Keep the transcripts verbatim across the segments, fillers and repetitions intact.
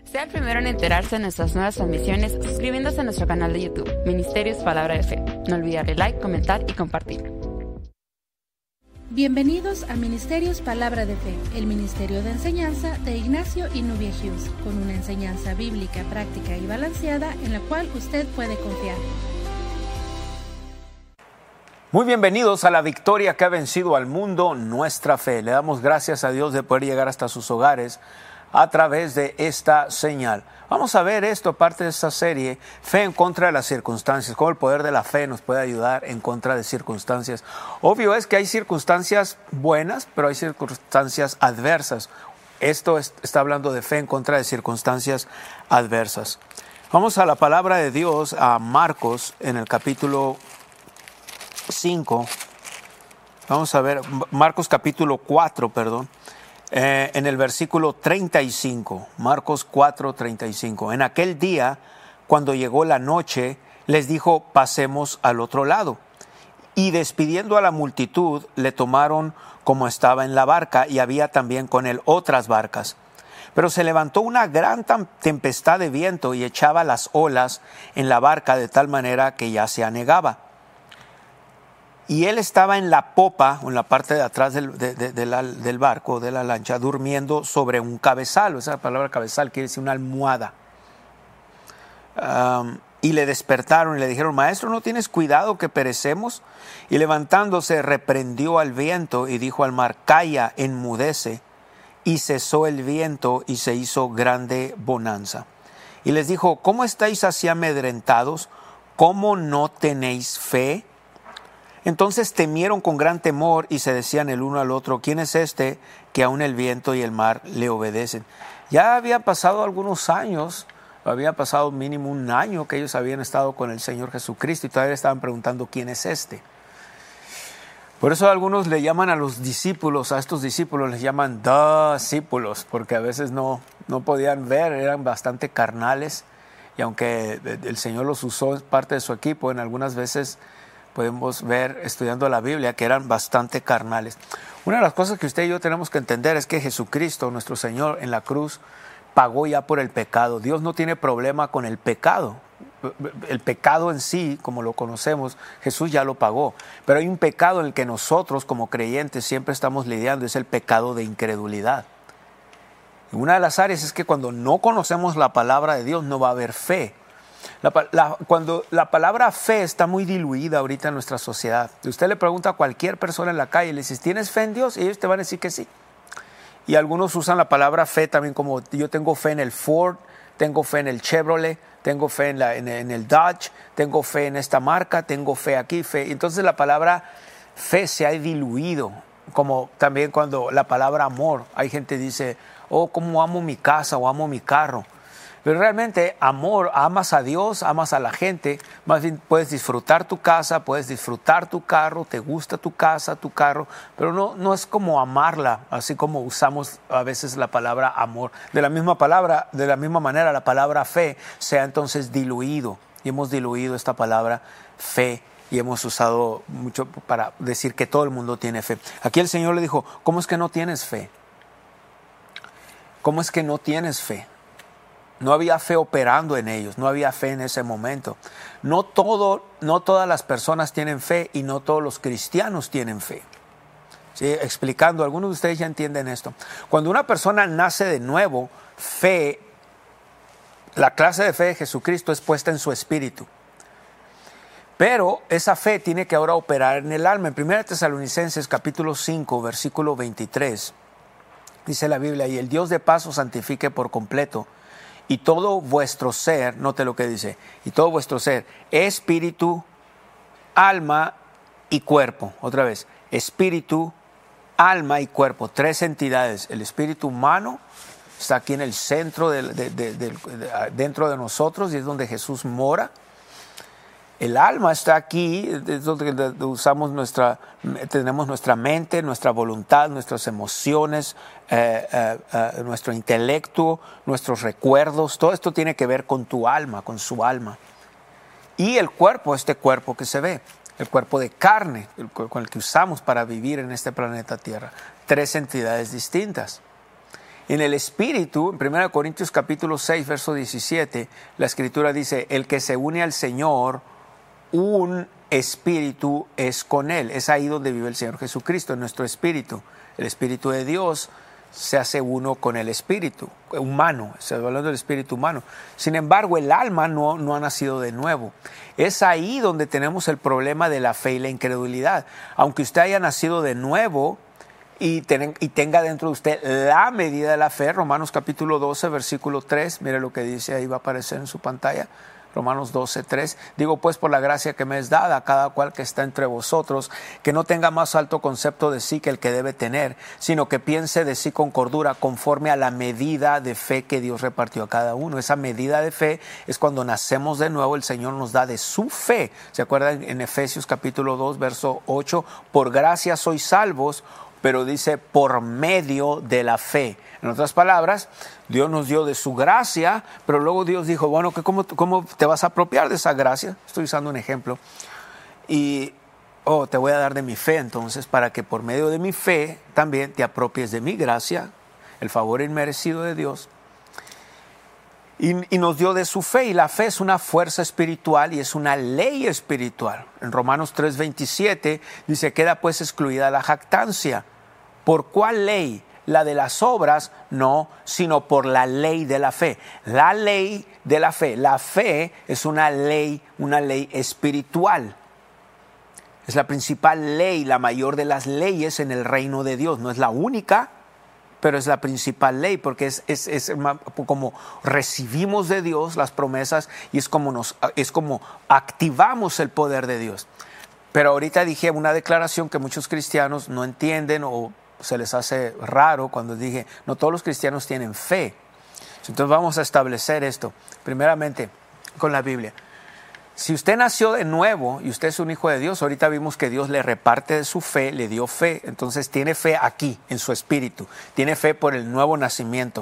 Sea el primero en enterarse de nuestras nuevas transmisiones suscribiéndose a nuestro canal de YouTube, Ministerios Palabra de Fe. No olvide darle like, comentar y compartir. Bienvenidos a Ministerios Palabra de Fe, el ministerio de enseñanza de Ignacio y Nubia Hughes, con una enseñanza bíblica, práctica y balanceada en la cual usted puede confiar. Muy bienvenidos a la victoria que ha vencido al mundo, nuestra fe. Le damos gracias a Dios de poder llegar hasta sus hogares a través de esta señal. Vamos a ver esto, parte de esta serie, fe en contra de las circunstancias, cómo el poder de la fe nos puede ayudar en contra de circunstancias. Obvio es que hay circunstancias buenas, pero hay circunstancias adversas. Esto es, está hablando de fe en contra de circunstancias adversas. Vamos a la palabra de Dios, a Marcos, en el capítulo cinco. Vamos a ver, Marcos capítulo cuatro, perdón. Eh, en el versículo treinta y cinco, Marcos cuatro, treinta y cinco. En aquel día, cuando llegó la noche, les dijo, pasemos al otro lado. Y despidiendo a la multitud, le tomaron como estaba en la barca, y había también con él otras barcas. Pero se levantó una gran tempestad de viento y echaba las olas en la barca de tal manera que ya se anegaba. Y él estaba en la popa, en la parte de atrás del, de, de, de la, del barco, de la lancha, durmiendo sobre un cabezal. Esa palabra cabezal quiere decir una almohada. Um, y le despertaron y le dijeron, maestro, ¿no tienes cuidado que perecemos? Y levantándose reprendió al viento y dijo al mar, calla, enmudece. Y cesó el viento y se hizo grande bonanza. Y les dijo, ¿cómo estáis así amedrentados? ¿Cómo no tenéis fe? Entonces temieron con gran temor y se decían el uno al otro, ¿quién es este que aún el viento y el mar le obedecen? Ya había pasado algunos años, había pasado mínimo un año que ellos habían estado con el Señor Jesucristo y todavía estaban preguntando, ¿quién es este? Por eso algunos le llaman a los discípulos, a estos discípulos les llaman discípulos, porque a veces no, no podían ver, eran bastante carnales y aunque el Señor los usó en parte de su equipo, en algunas veces podemos ver estudiando la Biblia que eran bastante carnales. Una de las cosas que usted y yo tenemos que entender es que Jesucristo, nuestro Señor, en la cruz pagó ya por el pecado. Dios no tiene problema con el pecado. El pecado en sí, como lo conocemos, Jesús ya lo pagó. Pero hay un pecado en el que nosotros como creyentes siempre estamos lidiando, es el pecado de incredulidad. Y una de las áreas es que cuando no conocemos la palabra de Dios no va a haber fe. La, la, cuando la palabra fe está muy diluida ahorita en nuestra sociedad. Si usted le pregunta a cualquier persona en la calle, le dice, ¿tienes fe en Dios? Y ellos te van a decir que sí. Y algunos usan la palabra fe también como, yo tengo fe en el Ford, tengo fe en el Chevrolet, tengo fe en, la, en, en el Dodge, tengo fe en esta marca, tengo fe aquí, fe. Entonces la palabra fe se ha diluido, como también cuando la palabra amor, hay gente que dice, oh, cómo amo mi casa o amo mi carro. Pero realmente amor, amas a Dios, amas a la gente, más bien puedes disfrutar tu casa, puedes disfrutar tu carro, te gusta tu casa, tu carro, pero no, no es como amarla, así como usamos a veces la palabra amor. De la misma palabra, de la misma manera la palabra fe se ha entonces diluido y hemos diluido esta palabra fe y hemos usado mucho para decir que todo el mundo tiene fe. Aquí el Señor le dijo, ¿cómo es que no tienes fe? ¿Cómo es que no tienes fe? No había fe operando en ellos, no había fe en ese momento. No, todo, no todas las personas tienen fe y no todos los cristianos tienen fe. ¿Sí? Explicando, algunos de ustedes ya entienden esto. Cuando una persona nace de nuevo, fe, la clase de fe de Jesucristo es puesta en su espíritu. Pero esa fe tiene que ahora operar en el alma. En primera Tesalonicenses capítulo cinco, versículo veintitrés, dice la Biblia, y el Dios de paz os santifique por completo, y todo vuestro ser, note lo que dice, y todo vuestro ser, espíritu, alma y cuerpo. Otra vez, espíritu, alma y cuerpo, tres entidades. El espíritu humano está aquí en el centro, de, de, de, de, de, dentro de nosotros, y es donde Jesús mora. El alma está aquí, es donde usamos nuestra, tenemos nuestra mente, nuestra voluntad, nuestras emociones, eh, eh, eh, nuestro intelecto, nuestros recuerdos. Todo esto tiene que ver con tu alma, con su alma. Y el cuerpo, este cuerpo que se ve, el cuerpo de carne, el, con el que usamos para vivir en este planeta Tierra. Tres entidades distintas. En el Espíritu, en primera Corintios capítulo seis, verso diecisiete, la Escritura dice, el que se une al Señor, un espíritu es con Él. Es ahí donde vive el Señor Jesucristo, en nuestro espíritu. El Espíritu de Dios se hace uno con el espíritu humano, se está hablando del espíritu humano. Sin embargo, el alma no, no ha nacido de nuevo. Es ahí donde tenemos el problema de la fe y la incredulidad. Aunque usted haya nacido de nuevo, Y, ten, y tenga dentro de usted la medida de la fe. Romanos capítulo doce, versículo tres, mire lo que dice, ahí va a aparecer en su pantalla. Romanos doce, tres. Digo pues por la gracia que me es dada a cada cual que está entre vosotros, que no tenga más alto concepto de sí que el que debe tener, sino que piense de sí con cordura, conforme a la medida de fe que Dios repartió a cada uno. Esa medida de fe es cuando nacemos de nuevo, el Señor nos da de su fe. ¿Se acuerdan en Efesios capítulo dos, verso ocho? Por gracia sois salvos, pero dice por medio de la fe. En otras palabras, Dios nos dio de su gracia, pero luego Dios dijo, bueno, ¿cómo, cómo te vas a apropiar de esa gracia? Estoy usando un ejemplo. Y, oh, te voy a dar de mi fe entonces, para que por medio de mi fe también te apropies de mi gracia, el favor inmerecido de Dios. Y, y nos dio de su fe, y la fe es una fuerza espiritual y es una ley espiritual. En Romanos tres, veintisiete dice, queda pues excluida la jactancia. ¿Por cuál ley? La de las obras, no, sino por la ley de la fe. La ley de la fe. La fe es una ley, una ley espiritual. Es la principal ley, la mayor de las leyes en el reino de Dios. No es la única, pero es la principal ley, porque es, es, es como recibimos de Dios las promesas y es como, nos, es como activamos el poder de Dios. Pero ahorita dije una declaración que muchos cristianos no entienden o se les hace raro cuando dije, no todos los cristianos tienen fe. Entonces vamos a establecer esto, primeramente con la Biblia. Si usted nació de nuevo y usted es un hijo de Dios, ahorita vimos que Dios le reparte de su fe, le dio fe, entonces tiene fe aquí, en su espíritu, tiene fe por el nuevo nacimiento.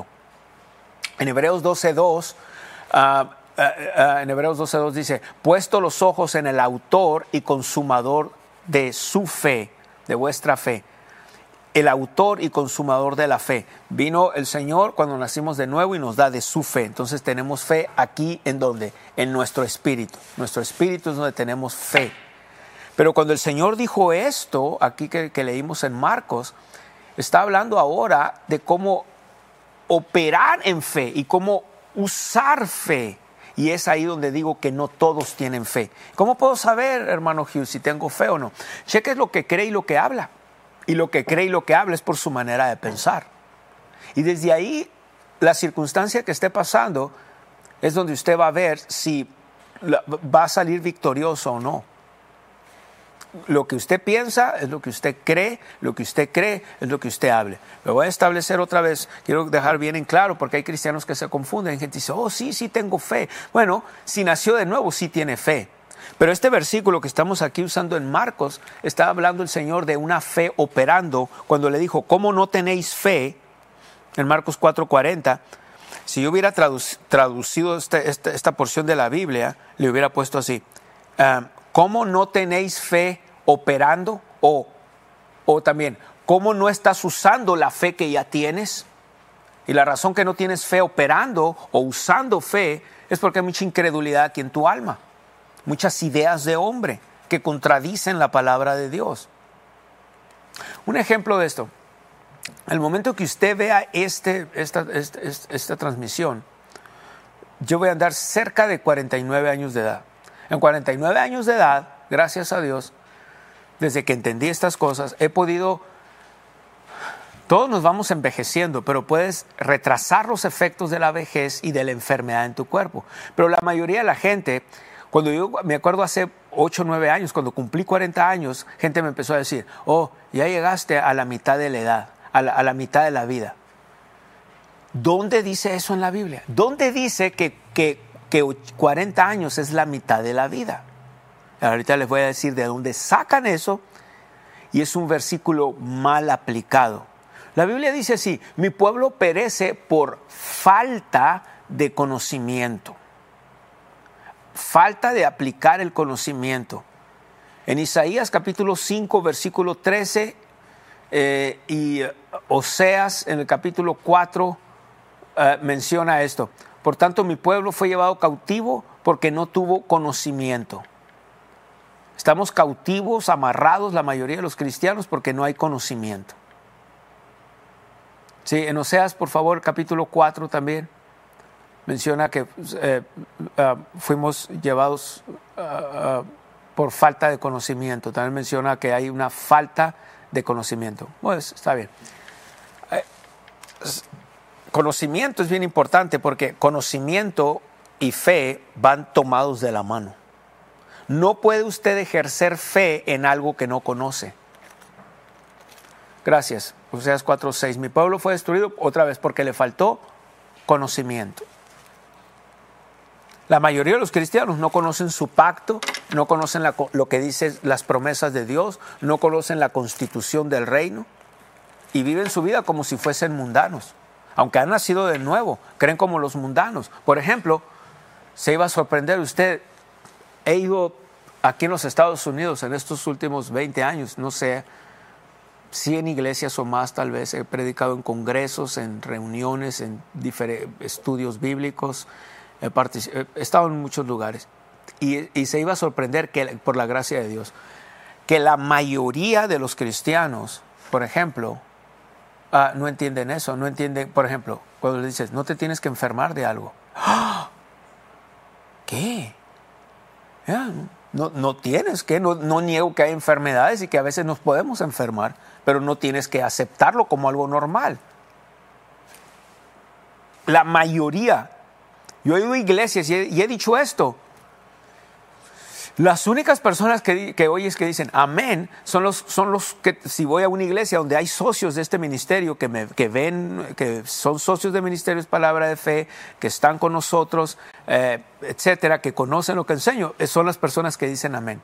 En Hebreos doce dos, uh, uh, uh, en Hebreos doce dos dice, puesto los ojos en el autor y consumador de su fe, de vuestra fe. El autor y consumador de la fe. Vino el Señor cuando nacimos de nuevo y nos da de su fe. Entonces tenemos fe aquí, ¿en dónde? En nuestro espíritu. Nuestro espíritu es donde tenemos fe. Pero cuando el Señor dijo esto, aquí que, que leímos en Marcos, está hablando ahora de cómo operar en fe y cómo usar fe. Y es ahí donde digo que no todos tienen fe. ¿Cómo puedo saber, hermano Hughes, si tengo fe o no? Cheque lo que cree y lo que habla. Y lo que cree y lo que habla es por su manera de pensar. Y desde ahí, la circunstancia que esté pasando es donde usted va a ver si va a salir victorioso o no. Lo que usted piensa es lo que usted cree, lo que usted cree es lo que usted hable. Lo voy a establecer otra vez, quiero dejar bien en claro, porque hay cristianos que se confunden. Hay gente que dice, oh, sí, sí tengo fe. Bueno, si nació de nuevo, sí tiene fe. Pero este versículo que estamos aquí usando en Marcos, está hablando el Señor de una fe operando, cuando le dijo, ¿cómo no tenéis fe? En Marcos cuatro cuarenta, si yo hubiera traduc- traducido este, este, esta porción de la Biblia, le hubiera puesto así, uh, ¿cómo no tenéis fe operando? O, o también, ¿cómo no estás usando la fe que ya tienes? Y la razón que no tienes fe operando o usando fe es porque hay mucha incredulidad aquí en tu alma. Muchas ideas de hombre que contradicen la palabra de Dios. Un ejemplo de esto. Al momento que usted vea este, esta, esta, esta, esta transmisión, yo voy a andar cerca de cuarenta y nueve años de edad. En cuarenta y nueve años de edad, gracias a Dios, desde que entendí estas cosas, he podido... Todos nos vamos envejeciendo, pero puedes retrasar los efectos de la vejez y de la enfermedad en tu cuerpo. Pero la mayoría de la gente... Cuando yo me acuerdo hace ocho o nueve años, cuando cumplí cuarenta años, gente me empezó a decir, oh, ya llegaste a la mitad de la edad, a la, a la mitad de la vida. ¿Dónde dice eso en la Biblia? ¿Dónde dice que, que, que cuarenta años es la mitad de la vida? Ahorita les voy a decir de dónde sacan eso, y es un versículo mal aplicado. La Biblia dice así, mi pueblo perece por falta de conocimiento. Falta de aplicar el conocimiento. En Isaías capítulo cinco, versículo trece, Eh, y Oseas en el capítulo cuatro eh, menciona esto. Por tanto, mi pueblo fue llevado cautivo porque no tuvo conocimiento. Estamos cautivos, amarrados, la mayoría de los cristianos, porque no hay conocimiento. Sí, en Oseas, por favor, capítulo cuatro también menciona que eh, uh, fuimos llevados uh, uh, por falta de conocimiento. También menciona que hay una falta de conocimiento. Pues está bien. Eh, conocimiento es bien importante porque conocimiento y fe van tomados de la mano. No puede usted ejercer fe en algo que no conoce. Gracias. Oseas cuatro seis. Mi pueblo fue destruido otra vez porque le faltó conocimiento. La mayoría de los cristianos no conocen su pacto, no conocen la, lo que dicen las promesas de Dios, no conocen la constitución del reino y viven su vida como si fuesen mundanos. Aunque han nacido de nuevo, creen como los mundanos. Por ejemplo, se iba a sorprender usted, he ido aquí en los Estados Unidos en estos últimos veinte años, no sé, cien iglesias o más tal vez, he predicado en congresos, en reuniones, en diferentes estudios bíblicos, he, he estado en muchos lugares y, y se iba a sorprender que por la gracia de Dios, que la mayoría de los cristianos, por ejemplo, uh, no entienden eso, no entienden, por ejemplo, cuando le dices, no te tienes que enfermar de algo. ¡Ah! ¿Qué? Ya, no, no tienes que, no, no niego que hay enfermedades y que a veces nos podemos enfermar, pero no tienes que aceptarlo como algo normal. La mayoría, yo he ido a iglesias y he, y he dicho esto, las únicas personas que, que oyes que dicen amén son los, son los que, si voy a una iglesia donde hay socios de este ministerio que, me, que ven, que son socios de Ministerios Palabra de Fe, que están con nosotros, eh, etcétera, que conocen lo que enseño, son las personas que dicen amén.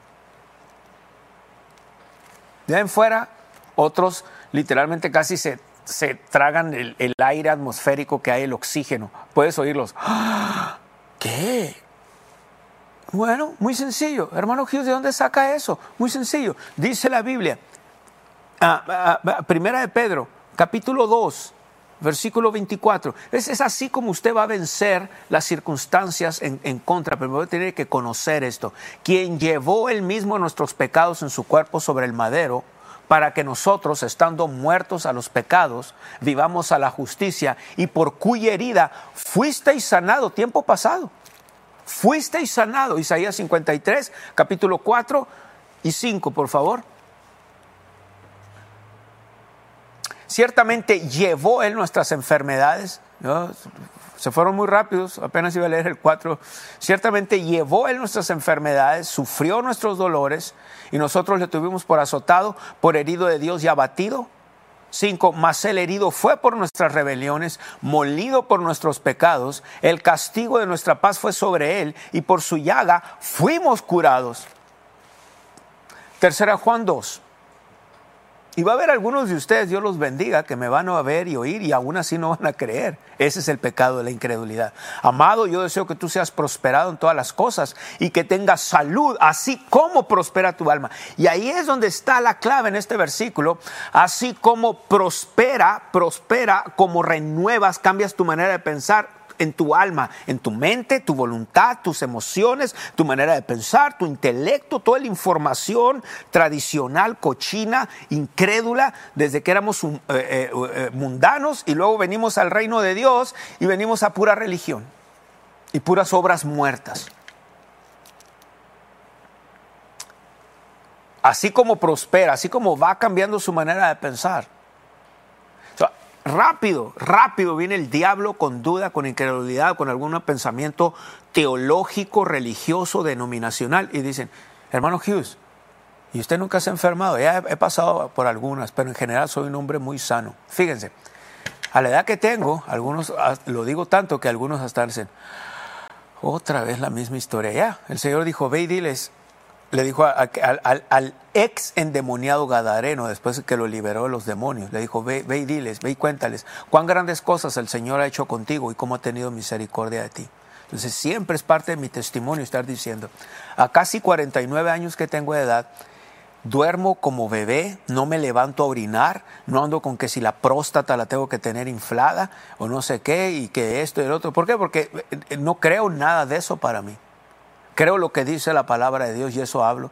De ahí en fuera, otros literalmente casi se, se tragan el, el aire atmosférico que hay, el oxígeno. Puedes oírlos. ¿Qué? Bueno, muy sencillo. Hermano Hughes, ¿de dónde saca eso? Muy sencillo. Dice la Biblia, ah, ah, ah, Primera de Pedro, capítulo dos, versículo veinticuatro. Es, es así como usted va a vencer las circunstancias en, en contra, pero va a tener que conocer esto. Quien llevó él mismo nuestros pecados en su cuerpo sobre el madero, para que nosotros, estando muertos a los pecados, vivamos a la justicia, y por cuya herida fuisteis sanado tiempo pasado. Fuisteis sanado. Isaías cincuenta y tres, capítulo cuatro y cinco, por favor. Ciertamente llevó él nuestras enfermedades. ¿No? Se fueron muy rápidos, apenas iba a leer el cuatro. Ciertamente llevó él nuestras enfermedades, sufrió nuestros dolores, y nosotros le tuvimos por azotado, por herido de Dios y abatido. cinco. Mas el herido fue por nuestras rebeliones, molido por nuestros pecados. El castigo de nuestra paz fue sobre él, y por su llaga fuimos curados. Tercera Juan dos. Y va a haber algunos de ustedes, Dios los bendiga, que me van a ver y oír y aún así no van a creer. Ese es el pecado de la incredulidad. Amado, yo deseo que tú seas prosperado en todas las cosas y que tengas salud, así como prospera tu alma. Y ahí es donde está la clave en este versículo. Así como prospera, prospera, como renuevas, cambias tu manera de pensar en tu alma, en tu mente, tu voluntad, tus emociones, tu manera de pensar, tu intelecto, toda la información tradicional, cochina, incrédula, desde que éramos eh, eh, mundanos, y luego venimos al reino de Dios y venimos a pura religión y puras obras muertas. Así como prospera, así como va cambiando su manera de pensar. Rápido, rápido viene el diablo con duda, con incredulidad, con algún pensamiento teológico, religioso, denominacional, y dicen, hermano Hughes, ¿y usted nunca se ha enfermado? Ya he, he pasado por algunas, pero en general soy un hombre muy sano. Fíjense, a la edad que tengo, algunos, lo digo tanto que algunos hasta dicen, otra vez la misma historia. Ya, el Señor dijo, ve y diles, le dijo a, a, al, al ex endemoniado gadareno, después que lo liberó de los demonios, le dijo, ve, ve y diles, ve y cuéntales cuán grandes cosas el Señor ha hecho contigo y cómo ha tenido misericordia de ti. Entonces siempre es parte de mi testimonio estar diciendo, a casi cuarenta y nueve años que tengo de edad, duermo como bebé, no me levanto a orinar, no ando con que si la próstata la tengo que tener inflada o no sé qué y que esto y el otro. ¿Por qué? Porque no creo nada de eso para mí. Creo lo que dice la palabra de Dios y eso hablo.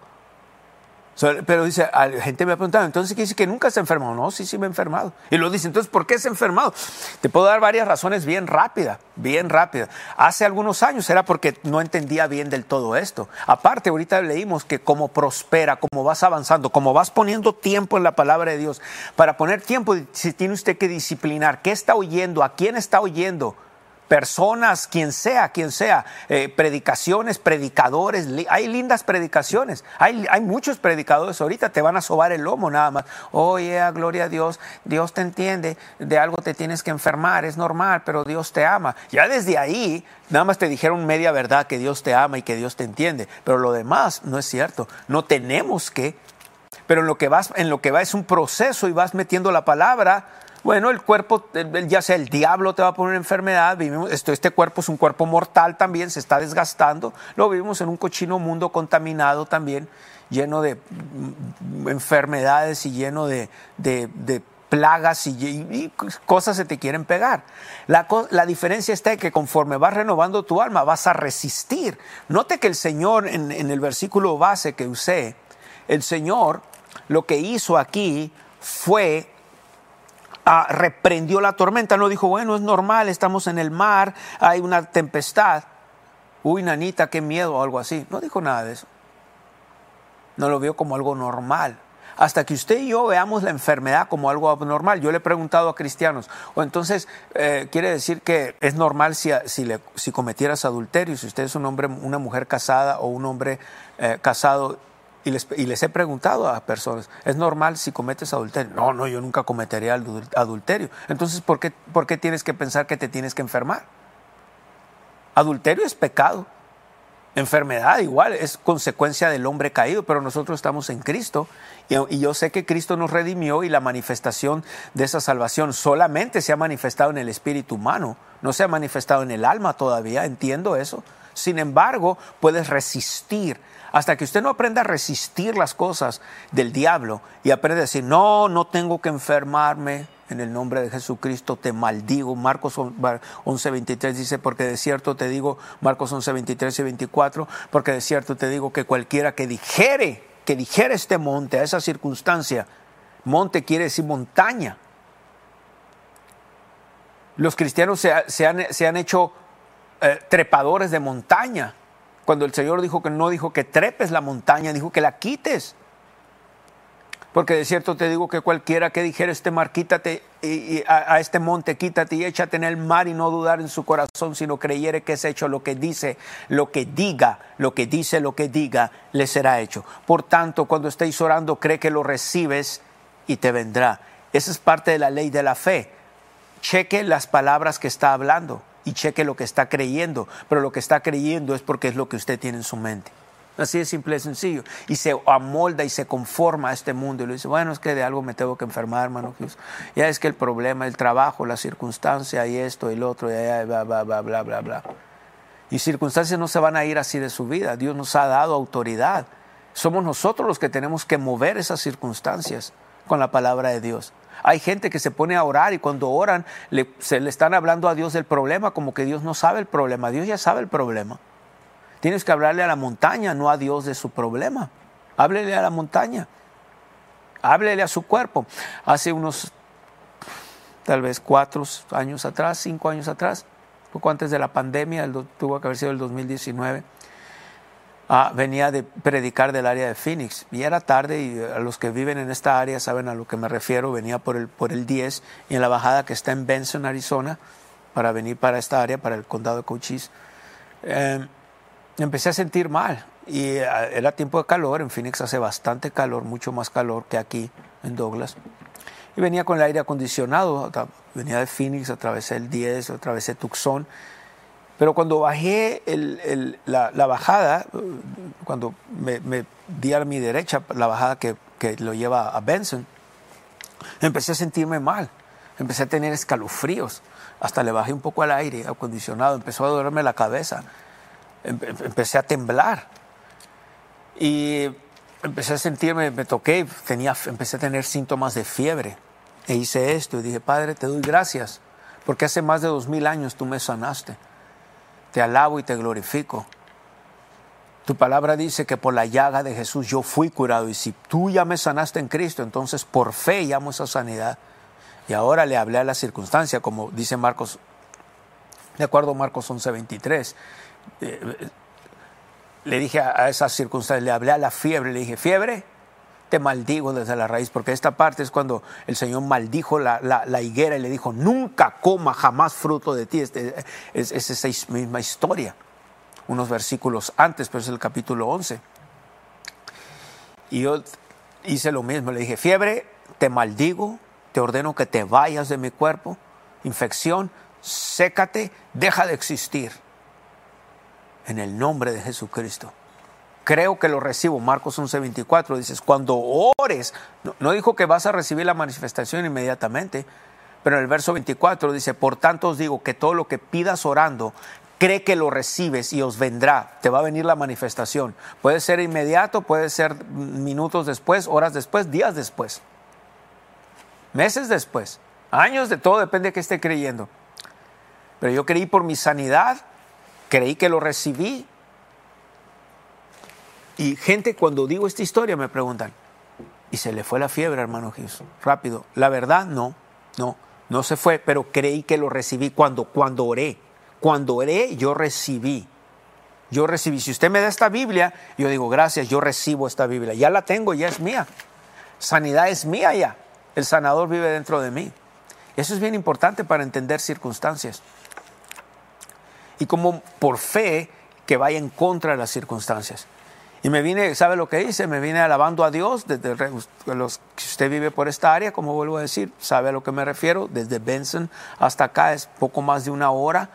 Pero dice, la gente me ha preguntado, entonces ¿qué dice que nunca se ha enfermado? No, sí, sí me he enfermado. Y lo dice, entonces, ¿por qué se ha enfermado? Te puedo dar varias razones bien rápidas, bien rápidas. Hace algunos años era porque no entendía bien del todo esto. Aparte, ahorita leímos que como prospera, como vas avanzando, como vas poniendo tiempo en la palabra de Dios. Para poner tiempo, si tiene usted que disciplinar, ¿qué está oyendo? ¿A quién está oyendo? Personas, quien sea, quien sea, eh, predicaciones, predicadores, li- hay lindas predicaciones, hay, hay muchos predicadores ahorita, te van a sobar el lomo nada más. Oye, oh, gloria a Dios, Dios te entiende, de algo te tienes que enfermar, es normal, pero Dios te ama. Ya desde ahí, nada más te dijeron media verdad, que Dios te ama y que Dios te entiende, pero lo demás no es cierto, no tenemos que, pero en lo que vas, en lo que va es un proceso y vas metiendo la palabra. Bueno, el cuerpo, ya sea el diablo te va a poner enfermedad, vivimos, esto, este cuerpo es un cuerpo mortal también, se está desgastando, lo vivimos en un cochino mundo contaminado también, lleno de enfermedades y lleno de, de, de plagas y, y cosas se te quieren pegar. La, la diferencia está en que conforme vas renovando tu alma vas a resistir. Note que el Señor, en, en el versículo base que usé, el Señor lo que hizo aquí fue... Ah, reprendió la tormenta, no dijo, bueno, es normal, estamos en el mar, hay una tempestad. Uy, nanita, qué miedo o algo así. No dijo nada de eso. No lo vio como algo normal. Hasta que usted y yo veamos la enfermedad como algo abnormal. Yo le he preguntado a cristianos, o entonces, eh, ¿quiere decir que es normal si, si, le, si cometieras adulterio? Si usted es un hombre, una mujer casada o un hombre eh, casado. Y les, y les he preguntado a personas, ¿es normal si cometes adulterio? No, no, yo nunca cometería adulterio. Entonces, ¿por qué, por qué tienes que pensar que te tienes que enfermar? Adulterio es pecado. Enfermedad igual, es consecuencia del hombre caído, pero nosotros estamos en Cristo y, y yo sé que Cristo nos redimió y la manifestación de esa salvación solamente se ha manifestado en el espíritu humano, no se ha manifestado en el alma todavía, entiendo eso. Sin embargo, puedes resistir. Hasta que usted no aprenda a resistir las cosas del diablo y aprende a decir, no, no tengo que enfermarme, en el nombre de Jesucristo te maldigo. Marcos once veintitrés dice, porque de cierto te digo, Marcos once veintitrés y veinticuatro, porque de cierto te digo que cualquiera que dijere, que dijere este monte, a esa circunstancia, monte quiere decir montaña. Los cristianos se, se, han, se han hecho eh, trepadores de montaña. Cuando el Señor dijo que no dijo que trepes la montaña, dijo que la quites. Porque de cierto te digo que cualquiera que dijera este mar, quítate y, y a, a este monte, quítate y échate en el mar y no dudar en su corazón, sino creyere que es hecho lo que dice, lo que diga, lo que dice, lo que diga, le será hecho. Por tanto, cuando estéis orando, cree que lo recibes y te vendrá. Esa es parte de la ley de la fe. Cheque las palabras que está hablando. Y cheque lo que está creyendo, pero lo que está creyendo es porque es lo que usted tiene en su mente. Así de simple y sencillo. Y se amolda y se conforma a este mundo y le dice, bueno, es que de algo me tengo que enfermar, hermano. Ya es que el problema, el trabajo, la circunstancia y esto y lo otro, y bla, bla, bla, bla, bla, bla. Y circunstancias no se van a ir así de su vida. Dios nos ha dado autoridad. Somos nosotros los que tenemos que mover esas circunstancias con la palabra de Dios. Hay gente que se pone a orar y cuando oran le, se le están hablando a Dios del problema como que Dios no sabe el problema. Dios ya sabe el problema. Tienes que hablarle a la montaña, no a Dios de su problema. Háblele a la montaña. Háblele a su cuerpo. Hace unos, tal vez cuatro años atrás, cinco años atrás, poco antes de la pandemia, el, tuvo que haber sido el dos mil diecinueve, Ah, venía de predicar del área de Phoenix y era tarde y a los que viven en esta área saben a lo que me refiero. Venía por el, por el diez y en la bajada que está en Benson, Arizona, para venir para esta área, para el condado de Cochise. Eh, empecé a sentir mal y eh, era tiempo de calor. En Phoenix hace bastante calor, mucho más calor que aquí en Douglas. Y venía con el aire acondicionado, venía de Phoenix, atravesé el diez, atravesé Tucson. Pero cuando bajé el, el, la, la bajada, cuando me, me di a mi derecha, la bajada que, que lo lleva a Benson, empecé a sentirme mal, empecé a tener escalofríos, hasta le bajé un poco al aire acondicionado, empezó a dolerme la cabeza, empecé a temblar. Y empecé a sentirme, me toqué, tenía, empecé a tener síntomas de fiebre. E hice esto y dije, Padre, te doy gracias, porque hace más de dos mil años tú me sanaste. Te alabo y te glorifico. Tu palabra dice que por la llaga de Jesús yo fui curado. Y si tú ya me sanaste en Cristo, entonces por fe llamo esa sanidad. Y ahora le hablé a la circunstancia, como dice Marcos, de acuerdo a Marcos once veintitrés. Eh, le dije a, a esa circunstancia, le hablé a la fiebre, le dije, fiebre, te maldigo desde la raíz, porque esta parte es cuando el Señor maldijo la, la, la higuera y le dijo, nunca coma jamás fruto de ti. Este, es, es esa misma historia, unos versículos antes, pero es el capítulo once. Y yo hice lo mismo, le dije, fiebre, te maldigo, te ordeno que te vayas de mi cuerpo, infección, sécate, deja de existir. En el nombre de Jesucristo. Creo que lo recibo. Marcos once veinticuatro dices, cuando ores, no, no dijo que vas a recibir la manifestación inmediatamente, pero en el verso veinticuatro dice, por tanto os digo que todo lo que pidas orando, cree que lo recibes y os vendrá, te va a venir la manifestación. Puede ser inmediato, puede ser minutos después, horas después, días después, meses después, años, de todo depende de qué esté creyendo. Pero yo creí por mi sanidad, creí que lo recibí. Y gente, cuando digo esta historia me preguntan, ¿y se le fue la fiebre, hermano Jesús? Rápido. La verdad, no, no, no se fue, pero creí que lo recibí cuando, cuando oré. Cuando oré, yo recibí. Yo recibí. Si usted me da esta Biblia, yo digo, gracias, yo recibo esta Biblia. Ya la tengo, ya es mía. Sanidad es mía ya. El sanador vive dentro de mí. Eso es bien importante para entender circunstancias. Y como por fe que vaya en contra de las circunstancias. Y me vine, ¿sabe lo que hice? Me vine alabando a Dios, desde los, si usted vive por esta área, como vuelvo a decir, sabe a lo que me refiero, desde Benson hasta acá es poco más de una hora.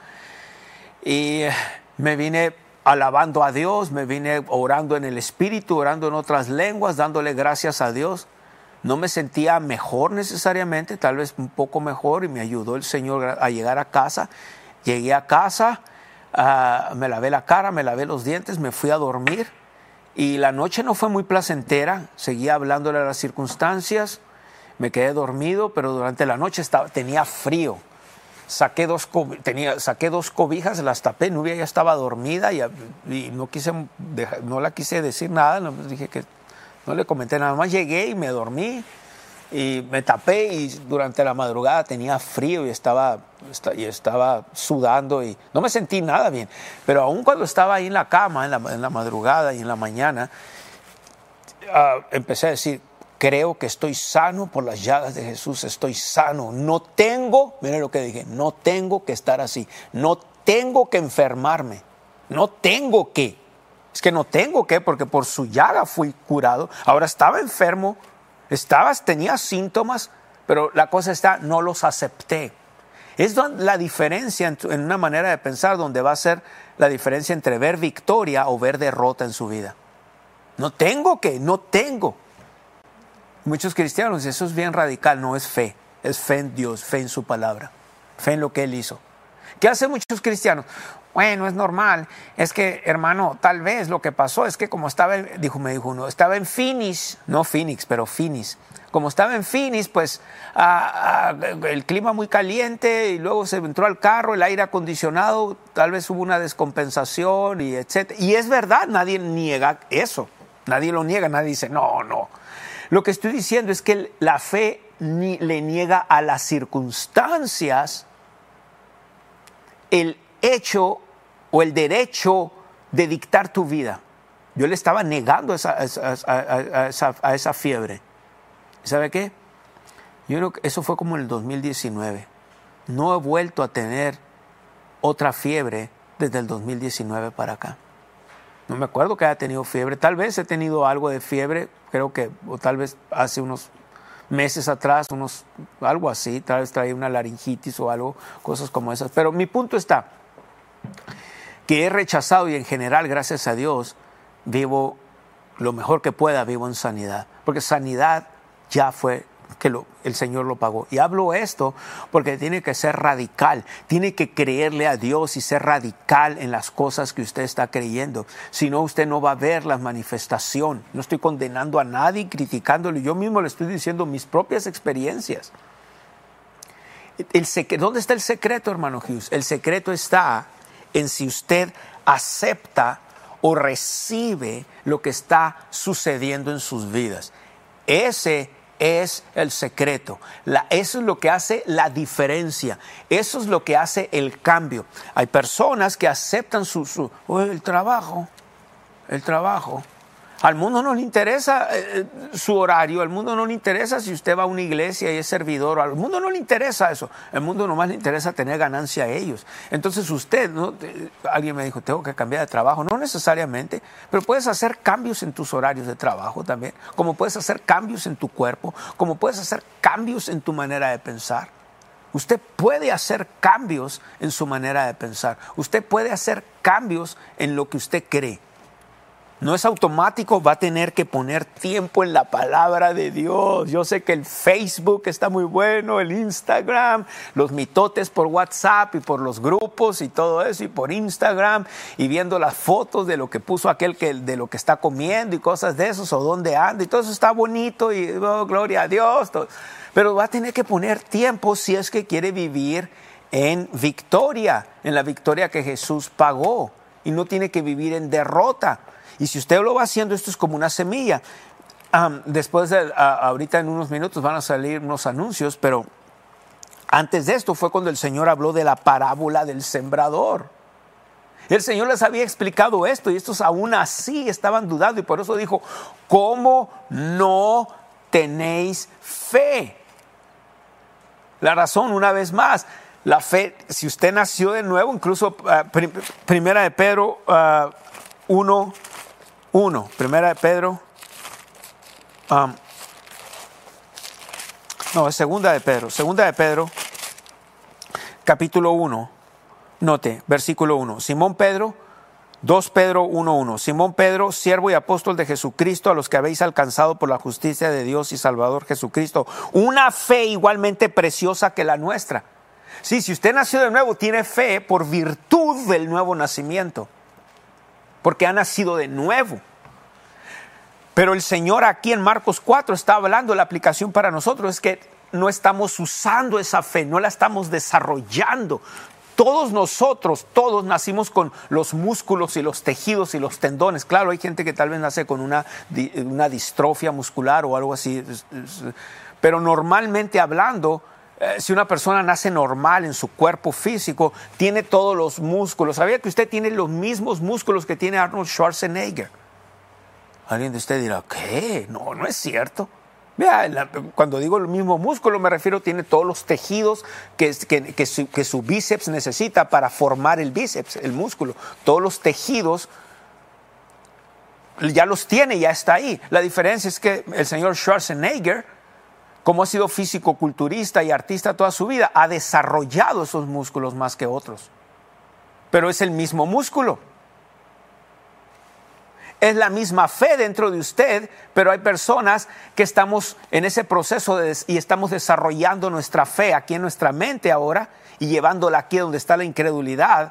Y me vine alabando a Dios, me vine orando en el Espíritu, orando en otras lenguas, dándole gracias a Dios. No me sentía mejor necesariamente, tal vez un poco mejor, y me ayudó el Señor a llegar a casa. Llegué a casa, uh, me lavé la cara, me lavé los dientes, me fui a dormir. Y la noche no fue muy placentera, seguía hablándole a las circunstancias, me quedé dormido, pero durante la noche estaba, tenía frío. Saqué dos, tenía, saqué dos cobijas, las tapé, Nubia ya estaba dormida y, y no, quise dejar, no la quise decir nada, no, dije que no le comenté nada más. Llegué y me dormí y me tapé y durante la madrugada tenía frío y estaba, y estaba sudando y no me sentí nada bien. Pero aún cuando estaba ahí en la cama, en la, en la madrugada y en la mañana, uh, empecé a decir, creo que estoy sano por las llagas de Jesús, estoy sano. No tengo, miren lo que dije, no tengo que estar así, no tengo que enfermarme, no tengo que. Es que no tengo que, porque por su llaga fui curado. Ahora estaba enfermo, Estabas, tenía síntomas, pero la cosa está, no los acepté. Es la diferencia en, en una manera de pensar donde va a ser la diferencia entre ver victoria o ver derrota en su vida. No tengo que, no tengo. Muchos cristianos dicen, eso es bien radical, no es fe, es fe en Dios, fe en su palabra, fe en lo que Él hizo. ¿Qué hacen muchos cristianos? Bueno, es normal, es que, hermano, tal vez lo que pasó es que como estaba, en, dijo, me dijo uno, estaba en Phoenix, no Phoenix, pero Phoenix. Como estaba en Phoenix, pues ah, ah, el clima muy caliente y luego se entró al carro, el aire acondicionado, tal vez hubo una descompensación y etcétera. Y es verdad, nadie niega eso, nadie lo niega, nadie dice, no, no. Lo que estoy diciendo es que la fe ni, le niega a las circunstancias el hecho o el derecho de dictar tu vida. Yo le estaba negando esa, a, a, a, esa, a esa fiebre. ¿Sabe qué? Yo creo que eso fue como en el dos mil diecinueve. No he vuelto a tener otra fiebre desde el dos mil diecinueve para acá. No me acuerdo que haya tenido fiebre. Tal vez he tenido algo de fiebre, creo que, o tal vez hace unos meses atrás, unos, algo así, tal vez traía una laringitis o algo, cosas como esas. Pero mi punto está que he rechazado y en general, gracias a Dios, vivo lo mejor que pueda, vivo en sanidad. Porque sanidad ya fue que lo, el Señor lo pagó. Y hablo esto porque tiene que ser radical, tiene que creerle a Dios y ser radical en las cosas que usted está creyendo. Si no, usted no va a ver la manifestación. No estoy condenando a nadie, criticándolo. Yo mismo le estoy diciendo mis propias experiencias. El secreto, ¿dónde está el secreto, hermano Hughes? El secreto está en si usted acepta o recibe lo que está sucediendo en sus vidas. Ese es el secreto. La, eso es lo que hace la diferencia. Eso es lo que hace el cambio. Hay personas que aceptan su, su oh, el trabajo, el trabajo. Al mundo no le interesa eh, su horario, al mundo no le interesa si usted va a una iglesia y es servidor, al mundo no le interesa eso, al mundo nomás le interesa tener ganancia a ellos. Entonces usted, ¿no? Alguien me dijo, tengo que cambiar de trabajo, no necesariamente, pero puedes hacer cambios en tus horarios de trabajo también, como puedes hacer cambios en tu cuerpo, como puedes hacer cambios en tu manera de pensar. Usted puede hacer cambios en su manera de pensar, usted puede hacer cambios en lo que usted cree. No es automático, va a tener que poner tiempo en la palabra de Dios. Yo sé que el Facebook está muy bueno, el Instagram, los mitotes por WhatsApp y por los grupos y todo eso, y por Instagram, y viendo las fotos de lo que puso aquel que, de lo que está comiendo y cosas de esos, o dónde anda, y todo eso está bonito, y oh, gloria a Dios. Todo. Pero va a tener que poner tiempo si es que quiere vivir en victoria, en la victoria que Jesús pagó, y no tiene que vivir en derrota. Y si usted lo va haciendo, esto es como una semilla. Um, después de, uh, ahorita en unos minutos van a salir unos anuncios, pero antes de esto fue cuando el Señor habló de la parábola del sembrador. El Señor les había explicado esto y estos aún así estaban dudando, y por eso dijo, ¿cómo no tenéis fe? La razón, una vez más, la fe, si usted nació de nuevo, incluso uh, prim, primera de Pedro uh, uno, uno, primera de Pedro, um, no, es segunda de Pedro, segunda de Pedro, capítulo uno, note, versículo uno, Simón Pedro, dos Pedro uno, uno, Simón Pedro, siervo y apóstol de Jesucristo, a los que habéis alcanzado por la justicia de Dios y Salvador Jesucristo, una fe igualmente preciosa que la nuestra. Sí, si usted nació de nuevo, tiene fe por virtud del nuevo nacimiento, porque ha nacido de nuevo. Pero el Señor aquí en Marcos cuatro está hablando, la aplicación para nosotros es que no estamos usando esa fe, no la estamos desarrollando. Todos nosotros, todos nacimos con los músculos y los tejidos y los tendones. Claro, hay gente que tal vez nace con una, una distrofia muscular o algo así, pero normalmente hablando, Eh, si una persona nace normal en su cuerpo físico, tiene todos los músculos. ¿Sabía que usted tiene los mismos músculos que tiene Arnold Schwarzenegger? Alguien de usted dirá, ¿qué? No, no es cierto. Vea, la, cuando digo el mismo músculo me refiero, tiene todos los tejidos que, que, que, su, que su bíceps necesita para formar el bíceps, el músculo. Todos los tejidos ya los tiene, ya está ahí. La diferencia es que el señor Schwarzenegger, como ha sido físico-culturista y artista toda su vida, ha desarrollado esos músculos más que otros. Pero es el mismo músculo. Es la misma fe dentro de usted, pero hay personas que estamos en ese proceso de, y estamos desarrollando nuestra fe aquí en nuestra mente ahora y llevándola aquí donde está la incredulidad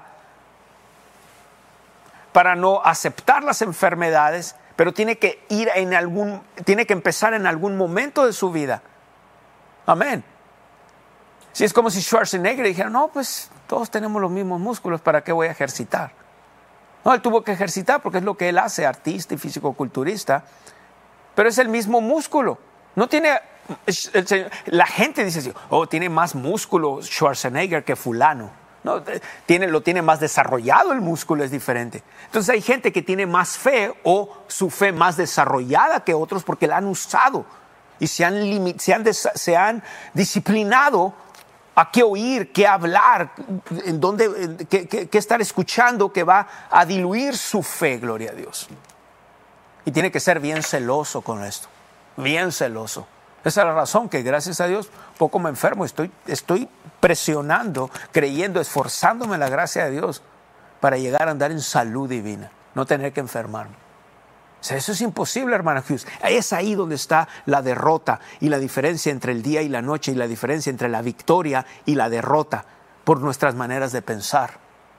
para no aceptar las enfermedades, pero tiene que ir en algún, tiene que empezar en algún momento de su vida. Amén. Si es como si Schwarzenegger dijera, no, pues todos tenemos los mismos músculos, ¿para qué voy a ejercitar? No, él tuvo que ejercitar porque es lo que él hace, artista y físico-culturista, pero es el mismo músculo. No tiene, la gente dice, oh, tiene más músculo Schwarzenegger que fulano. No, tiene, lo tiene más desarrollado, el músculo es diferente. Entonces hay gente que tiene más fe o su fe más desarrollada que otros porque la han usado. Y se han, limit, se, han des, se han disciplinado a qué oír, qué hablar, en dónde, en, qué, qué, qué estar escuchando que va a diluir su fe, gloria a Dios. Y tiene que ser bien celoso con esto, bien celoso. Esa es la razón que, gracias a Dios, poco me enfermo. Estoy, estoy presionando, creyendo, esforzándome en la gracia de Dios para llegar a andar en salud divina, no tener que enfermarme. O sea, eso es imposible, hermano Hughes. Es ahí donde está la derrota y la diferencia entre el día y la noche y la diferencia entre la victoria y la derrota por nuestras maneras de pensar.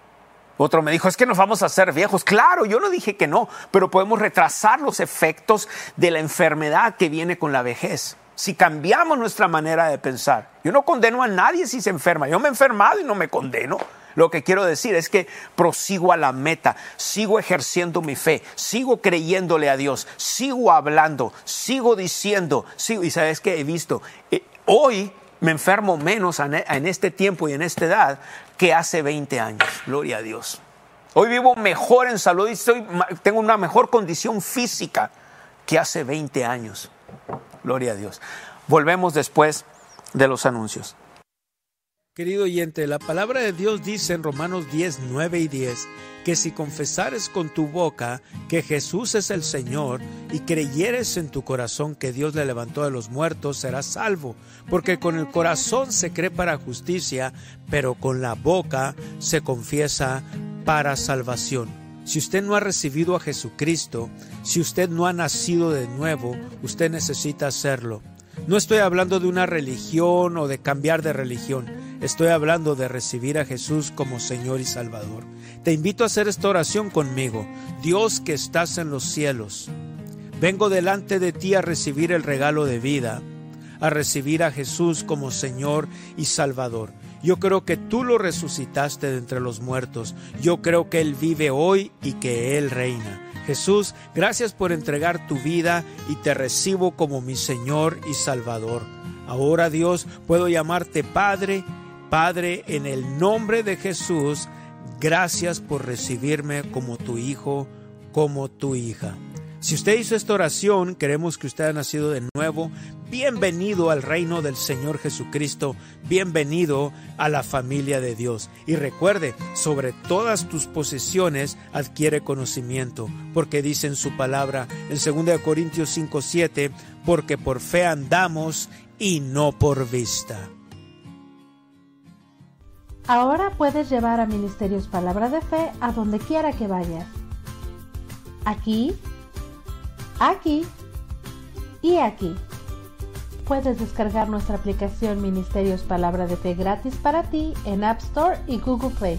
Otro me dijo, es que nos vamos a hacer viejos. Claro, yo no dije que no, pero podemos retrasar los efectos de la enfermedad que viene con la vejez. Si cambiamos nuestra manera de pensar. Yo no condeno a nadie si se enferma. Yo me he enfermado y no me condeno. Lo que quiero decir es que prosigo a la meta, sigo ejerciendo mi fe, sigo creyéndole a Dios, sigo hablando, sigo diciendo, sigo, y ¿sabes qué he visto? Eh, hoy me enfermo menos en este tiempo y en esta edad que hace veinte años. Gloria a Dios. Hoy vivo mejor en salud y estoy, tengo una mejor condición física que hace veinte años. Gloria a Dios. Volvemos después de los anuncios. Querido oyente, la palabra de Dios dice en Romanos diez, nueve y diez, que si confesares con tu boca que Jesús es el Señor y creyeres en tu corazón que Dios le levantó de los muertos, serás salvo, porque con el corazón se cree para justicia, pero con la boca se confiesa para salvación. Si usted no ha recibido a Jesucristo, si usted no ha nacido de nuevo, usted necesita hacerlo. No estoy hablando de una religión o de cambiar de religión. Estoy hablando de recibir a Jesús como Señor y Salvador. Te invito a hacer esta oración conmigo. Dios que estás en los cielos, vengo delante de ti a recibir el regalo de vida, a recibir a Jesús como Señor y Salvador. Yo creo que tú lo resucitaste de entre los muertos. Yo creo que Él vive hoy y que Él reina. Jesús, gracias por entregar tu vida y te recibo como mi Señor y Salvador. Ahora, Dios, puedo llamarte Padre. Padre, en el nombre de Jesús, gracias por recibirme como tu hijo, como tu hija. Si usted hizo esta oración, queremos que usted haya nacido de nuevo. Bienvenido al reino del Señor Jesucristo. Bienvenido a la familia de Dios. Y recuerde, sobre todas tus posesiones adquiere conocimiento, porque dice en su palabra en segunda Corintios cinco, siete, porque por fe andamos y no por vista. Ahora puedes llevar a Ministerios Palabra de Fe a donde quiera que vayas. Aquí, aquí y aquí. Puedes descargar nuestra aplicación Ministerios Palabra de Fe gratis para ti en App Store y Google Play.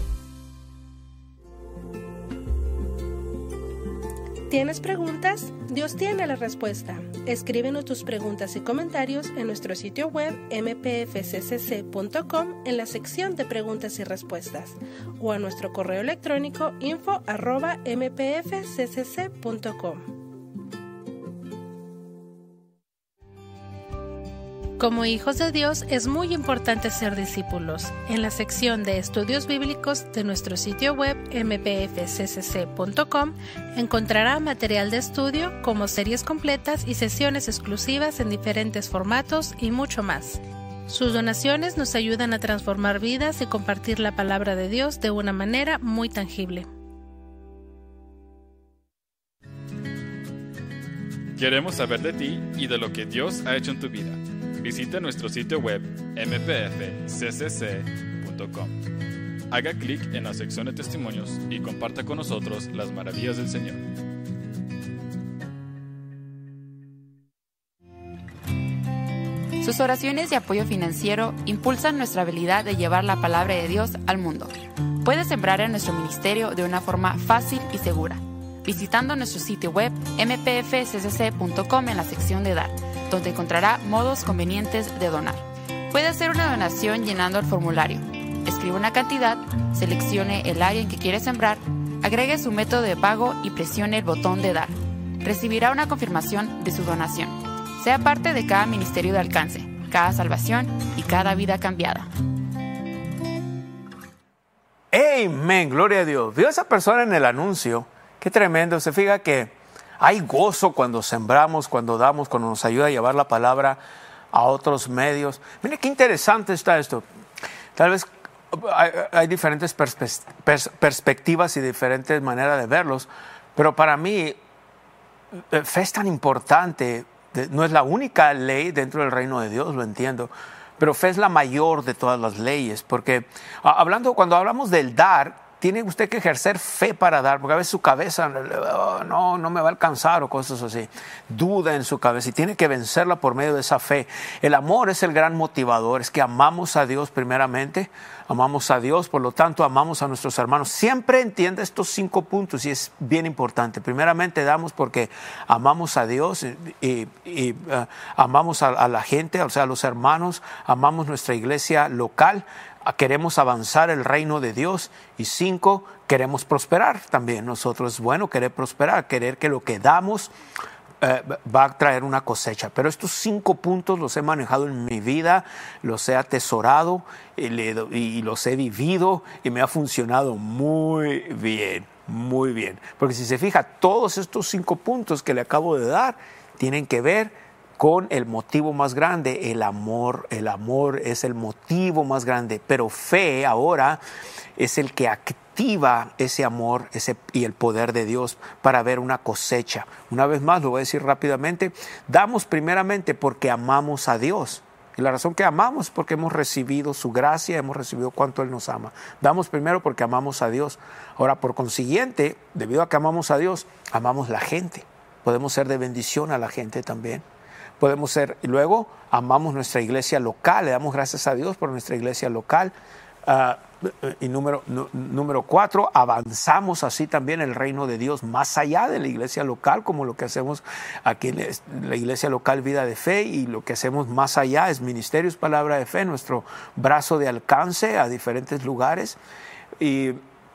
¿Tienes preguntas? Dios tiene la respuesta. Escríbenos tus preguntas y comentarios en nuestro sitio web m p f c c c punto com en la sección de preguntas y respuestas o a nuestro correo electrónico info arroba m p f c c c punto com. Como hijos de Dios es muy importante ser discípulos. En la sección de estudios bíblicos de nuestro sitio web m p f c c c punto com encontrará material de estudio como series completas y sesiones exclusivas en diferentes formatos y mucho más. Sus donaciones nos ayudan a transformar vidas y compartir la palabra de Dios de una manera muy tangible. Queremos saber de ti y de lo que Dios ha hecho en tu vida. Visita nuestro sitio web m p f c c c punto com. Haga clic en la sección de testimonios y comparta con nosotros las maravillas del Señor. Sus oraciones y apoyo financiero impulsan nuestra habilidad de llevar la palabra de Dios al mundo. Puedes sembrar en nuestro ministerio de una forma fácil y segura, visitando nuestro sitio web m p f c c c punto com en la sección de Dar, donde encontrará modos convenientes de donar. Puede hacer una donación llenando el formulario. Escribe una cantidad, seleccione el área en que quiere sembrar, agregue su método de pago y presione el botón de Dar. Recibirá una confirmación de su donación. Sea parte de cada ministerio de alcance, cada salvación y cada vida cambiada. Amén, gloria a Dios. ¿Vio a esa persona en el anuncio? Qué tremendo. Se fija que hay gozo cuando sembramos, cuando damos, cuando nos ayuda a llevar la palabra a otros medios. Mire qué interesante está esto. Tal vez hay, hay diferentes perspe- pers- perspectivas y diferentes maneras de verlos, pero para mí fe es tan importante. No es la única ley dentro del reino de Dios, lo entiendo, pero fe es la mayor de todas las leyes, porque hablando, cuando hablamos del dar, tiene usted que ejercer fe para dar, porque a veces su cabeza, oh, no, no me va a alcanzar o cosas así. Duda en su cabeza y tiene que vencerla por medio de esa fe. El amor es el gran motivador, es que amamos a Dios primeramente, amamos a Dios, por lo tanto amamos a nuestros hermanos. Siempre entiende estos cinco puntos y es bien importante. Primeramente damos porque amamos a Dios y, y, y uh, amamos a, a la gente, o sea, a los hermanos, amamos nuestra iglesia local, queremos avanzar el reino de Dios. Y cinco, queremos prosperar también. Nosotros es bueno querer prosperar, querer que lo que damos eh, va a traer una cosecha. Pero estos cinco puntos los he manejado en mi vida, los he atesorado y, le, y los he vivido y me ha funcionado muy bien, muy bien. Porque si se fija, todos estos cinco puntos que le acabo de dar tienen que ver con el motivo más grande, el amor. El amor es el motivo más grande, pero fe ahora es el que activa ese amor ese, y el poder de Dios para ver una cosecha. Una vez más, lo voy a decir rápidamente, damos primeramente porque amamos a Dios. Y la razón que amamos es porque hemos recibido su gracia, hemos recibido cuánto Él nos ama. Damos primero porque amamos a Dios. Ahora, por consiguiente, debido a que amamos a Dios, amamos la gente. Podemos ser de bendición a la gente también. Podemos ser, y luego amamos nuestra iglesia local, le damos gracias a Dios por nuestra iglesia local. Uh, y número, nu, número cuatro, avanzamos así también el reino de Dios más allá de la iglesia local, como lo que hacemos aquí en la iglesia local Vida de Fe, y lo que hacemos más allá es Ministerios Palabra de Fe, nuestro brazo de alcance a diferentes lugares. Y,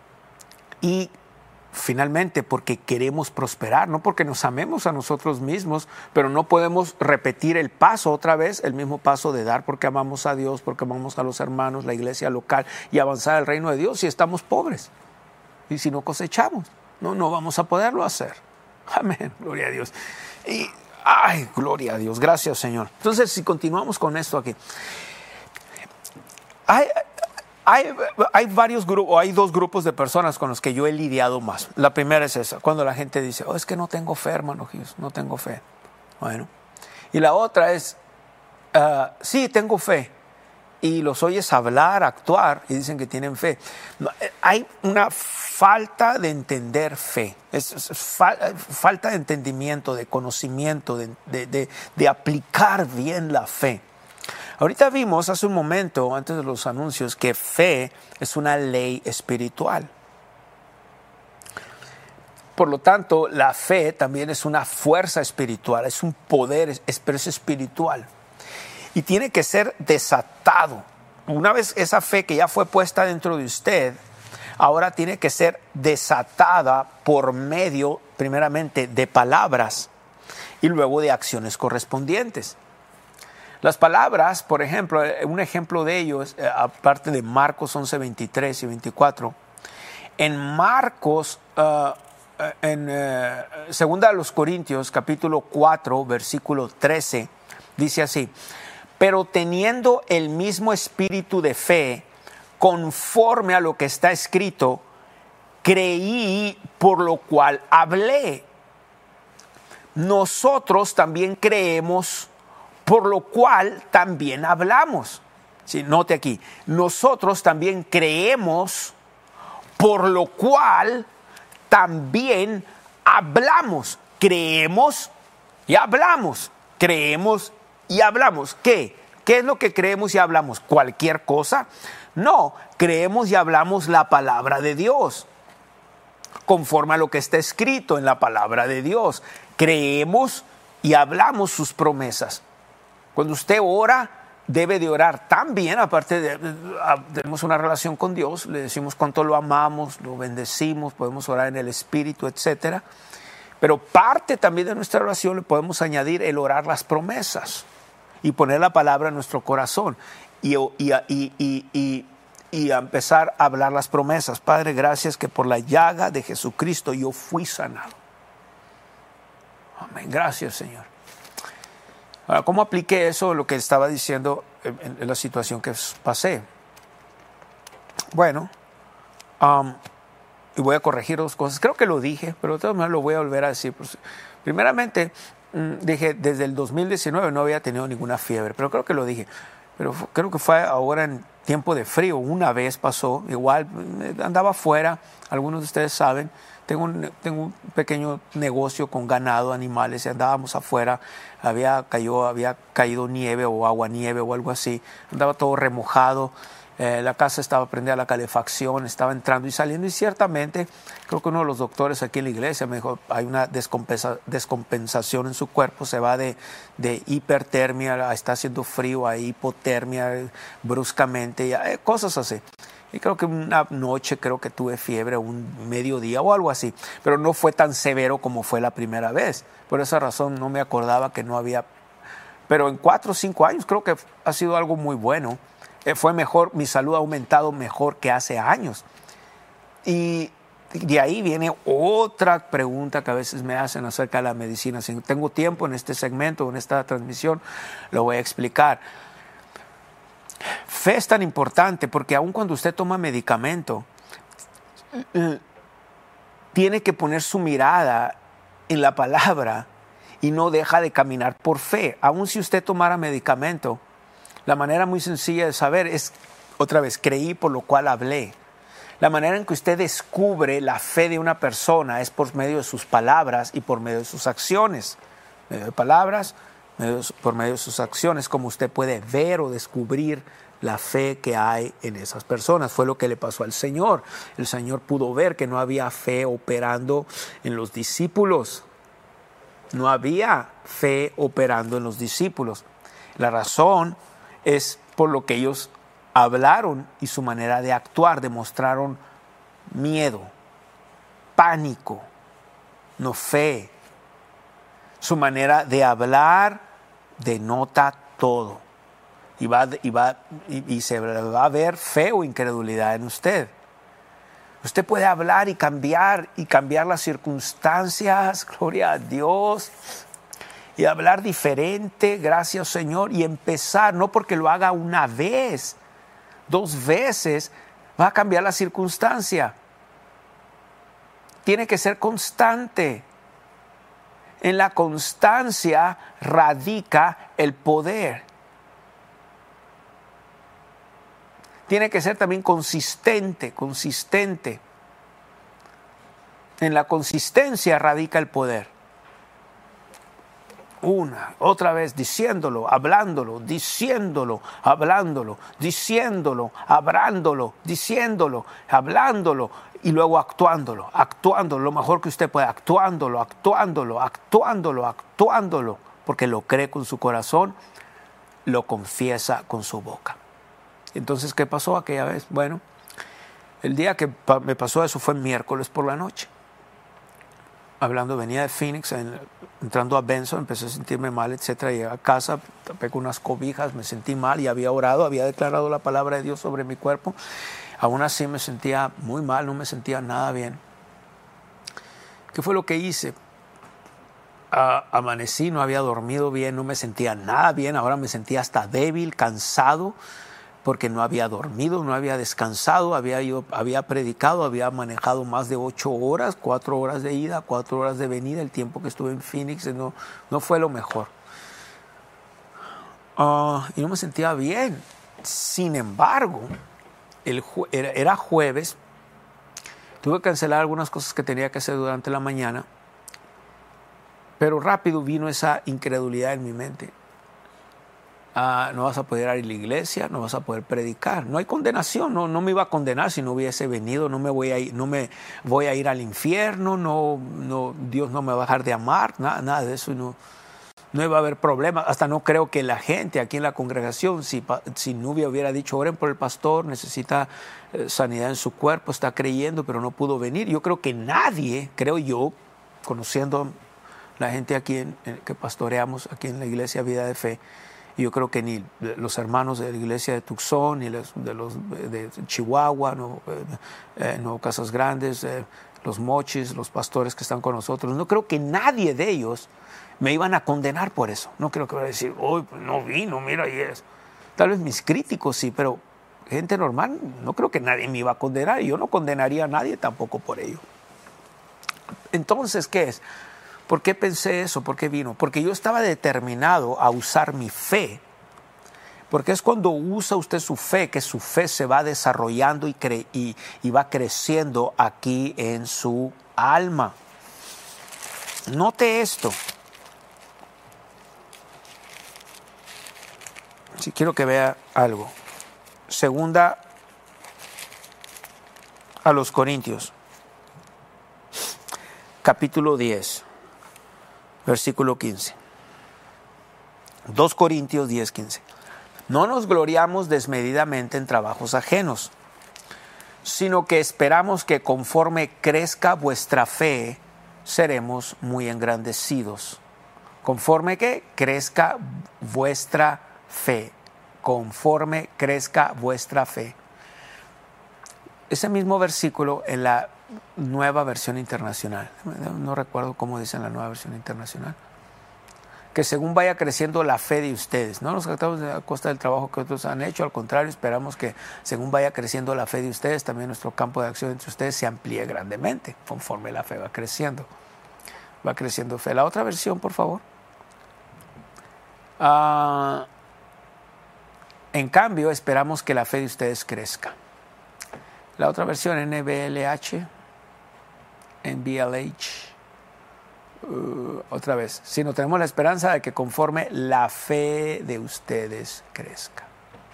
y finalmente, porque queremos prosperar, no porque nos amemos a nosotros mismos, pero no podemos repetir el paso otra vez, el mismo paso de dar porque amamos a Dios, porque amamos a los hermanos, la iglesia local y avanzar el reino de Dios si estamos pobres y si no cosechamos. No, no vamos a poderlo hacer. Amén, gloria a Dios. Y, ay, gloria a Dios, gracias Señor. Entonces, si continuamos con esto aquí, hay... Hay, hay varios grupos, hay dos grupos de personas con los que yo he lidiado más. La primera es esa, cuando la gente dice, oh, es que no tengo fe, hermano Jesús, no tengo fe. Bueno, y la otra es, uh, sí, tengo fe. Y los oyes hablar, actuar y dicen que tienen fe. No, hay una falta de entender fe, es, es fa, falta de entendimiento, de conocimiento, de, de, de, de aplicar bien la fe. Ahorita vimos hace un momento, antes de los anuncios, que fe es una ley espiritual. Por lo tanto, la fe también es una fuerza espiritual, es un poder, es, es espiritual. Y tiene que ser desatado. Una vez esa fe que ya fue puesta dentro de usted, ahora tiene que ser desatada por medio, primeramente, de palabras y luego de acciones correspondientes. Las palabras, por ejemplo, un ejemplo de ello es, aparte de Marcos once, veintitrés y veinticuatro, en Marcos, uh, en uh, segunda de los Corintios, capítulo cuatro, versículo trece, dice así, pero teniendo el mismo espíritu de fe, conforme a lo que está escrito, creí, por lo cual hablé. Nosotros también creemos, por lo cual también hablamos. Sí, note aquí, nosotros también creemos, por lo cual también hablamos. Creemos y hablamos. Creemos y hablamos. ¿Qué? ¿Qué es lo que creemos y hablamos? ¿Cualquier cosa? No, creemos y hablamos la palabra de Dios, conforme a lo que está escrito en la palabra de Dios. Creemos y hablamos sus promesas. Cuando usted ora, debe de orar también, aparte de, de, de tenemos una relación con Dios, le decimos cuánto lo amamos, lo bendecimos, podemos orar en el Espíritu, etcétera. Pero parte también de nuestra oración le podemos añadir el orar las promesas y poner la palabra en nuestro corazón y, y, y, y, y, y a empezar a hablar las promesas. Padre, gracias que por la llaga de Jesucristo yo fui sanado. Amén, gracias Señor. Ahora, ¿cómo apliqué eso, lo que estaba diciendo en, en la situación que pasé? Bueno, um, y voy a corregir dos cosas. Creo que lo dije, pero de todas maneras lo voy a volver a decir. Primeramente, um, dije, desde el dos mil diecinueve no había tenido ninguna fiebre, pero creo que lo dije. Pero creo que fue ahora en tiempo de frío. Una vez pasó, igual andaba afuera, algunos de ustedes saben, tengo un, tengo un pequeño negocio con ganado, animales, y andábamos afuera, había, cayó, había caído nieve o agua nieve o algo así, andaba todo remojado, eh, la casa estaba prendida a la calefacción, estaba entrando y saliendo, y ciertamente creo que uno de los doctores aquí en la iglesia me dijo, hay una descompensa, descompensación en su cuerpo, se va de, de hipertermia, está haciendo frío, a hipotermia bruscamente, y, eh, cosas así. Y creo que una noche creo que tuve fiebre, un mediodía o algo así, pero no fue tan severo como fue la primera vez. Por esa razón no me acordaba que no había, pero en cuatro o cinco años creo que ha sido algo muy bueno. Eh, fue mejor, mi salud ha aumentado mejor que hace años. Y de ahí viene otra pregunta que a veces me hacen acerca de la medicina. Si tengo tiempo en este segmento, en esta transmisión, lo voy a explicar. Fe es tan importante porque aun cuando usted toma medicamento, tiene que poner su mirada en la palabra y no deja de caminar por fe. Aun si usted tomara medicamento, la manera muy sencilla de saber es, otra vez, creí por lo cual hablé. La manera en que usted descubre la fe de una persona es por medio de sus palabras y por medio de sus acciones. Medio de palabras, por medio de sus acciones, como usted puede ver o descubrir la fe que hay en esas personas. Fue lo que le pasó al Señor. El Señor pudo ver que no había fe operando en los discípulos. No había fe operando en los discípulos. La razón es por lo que ellos hablaron y su manera de actuar. Demostraron miedo, pánico, no fe. Su manera de hablar denota todo. Y, va, y, va, y, y se va a ver fe o incredulidad en usted. Usted puede hablar y cambiar y cambiar las circunstancias, gloria a Dios, y hablar diferente, gracias Señor, y empezar, no porque lo haga una vez, dos veces, va a cambiar la circunstancia. Tiene que ser constante. En la constancia radica el poder. Tiene que ser también consistente, consistente. En la consistencia radica el poder. Una, otra vez, diciéndolo, hablándolo, diciéndolo, hablándolo, diciéndolo, hablándolo, diciéndolo, hablándolo, y luego actuándolo, actuándolo, lo mejor que usted pueda, actuándolo, actuándolo, actuándolo, actuándolo, porque lo cree con su corazón, lo confiesa con su boca. Entonces, ¿qué pasó aquella vez? Bueno, el día que me pasó eso fue miércoles por la noche. Hablando, venía de Phoenix, en, entrando a Benson, empecé a sentirme mal, etcétera. Llegué a casa, tapé con unas cobijas, me sentí mal y había orado, había declarado la palabra de Dios sobre mi cuerpo. Aún así me sentía muy mal, no me sentía nada bien. ¿Qué fue lo que hice? Uh, amanecí, no había dormido bien, no me sentía nada bien, ahora me sentía hasta débil, cansado, porque no había dormido, no había descansado, había, ido, había predicado, había manejado más de ocho horas, cuatro horas de ida, cuatro horas de venida, el tiempo que estuve en Phoenix no, no fue lo mejor. Uh, y no me sentía bien. Sin embargo, el jue- era, era jueves, tuve que cancelar algunas cosas que tenía que hacer durante la mañana, pero rápido vino esa incredulidad en mi mente. Uh, no vas a poder ir a la iglesia, no vas a poder predicar. No hay condenación, no, no me iba a condenar si no hubiese venido, no me voy a ir, no me voy a ir al infierno, no, no, Dios no me va a dejar de amar, nada, nada de eso, no, no iba a haber problema. Hasta no creo que la gente aquí en la congregación, si, si Nubia hubiera dicho, oren por el pastor, necesita eh, sanidad en su cuerpo, está creyendo, pero no pudo venir. Yo creo que nadie, creo yo, conociendo la gente aquí en, en, que pastoreamos aquí en la iglesia Vida de Fe, y yo creo que ni los hermanos de la iglesia de Tucson, ni los de, los, de Chihuahua, no, eh, no Casas Grandes, eh, los Mochis, los pastores que están con nosotros, no creo que nadie de ellos me iban a condenar por eso. No creo que van a decir, uy, pues no vino, mira, y es. Tal vez mis críticos sí, pero gente normal, no creo que nadie me iba a condenar, y yo no condenaría a nadie tampoco por ello. Entonces, ¿qué es? ¿Por qué pensé eso? ¿Por qué vino? Porque yo estaba determinado a usar mi fe Porque es cuando usa usted su fe que su fe se va desarrollando y, cre y, y va creciendo aquí en su alma. Note esto. Si quiero que vea algo. Segunda a los Corintios, capítulo diez, versículo quince. dos Corintios diez, quince. No nos gloriamos desmedidamente en trabajos ajenos, sino que esperamos que conforme crezca vuestra fe, seremos muy engrandecidos. Conforme que crezca vuestra fe, conforme crezca vuestra fe. Ese mismo versículo en la Nueva Versión Internacional, no recuerdo cómo dice en la Nueva Versión Internacional, que según vaya creciendo la fe de ustedes, no nos jactamos a costa del trabajo que otros han hecho, al contrario, esperamos que según vaya creciendo la fe de ustedes, también nuestro campo de acción entre ustedes se amplíe grandemente, conforme la fe va creciendo, va creciendo fe. La otra versión, por favor. Uh, en cambio, esperamos que la fe de ustedes crezca. La otra versión, N B L H, N B L H, uh, otra vez, sino tenemos la esperanza de que conforme la fe de ustedes crezca.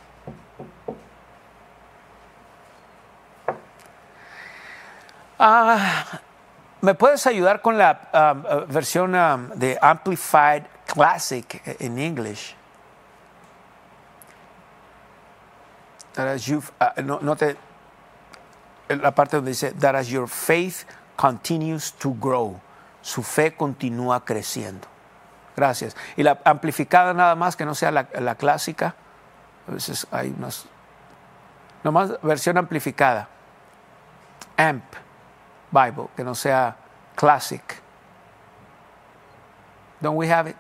Ah, ¿me puedes ayudar con la um, uh, versión um, de Amplified Classic en English? That as you, uh, no, no te... la parte donde dice that as your faith continues to grow, su fe continúa creciendo. Gracias. Y la amplificada nada más, que no sea la, la clásica. A veces hay unas, nomás versión amplificada, Amp Bible, que no sea classic. Don't we have it?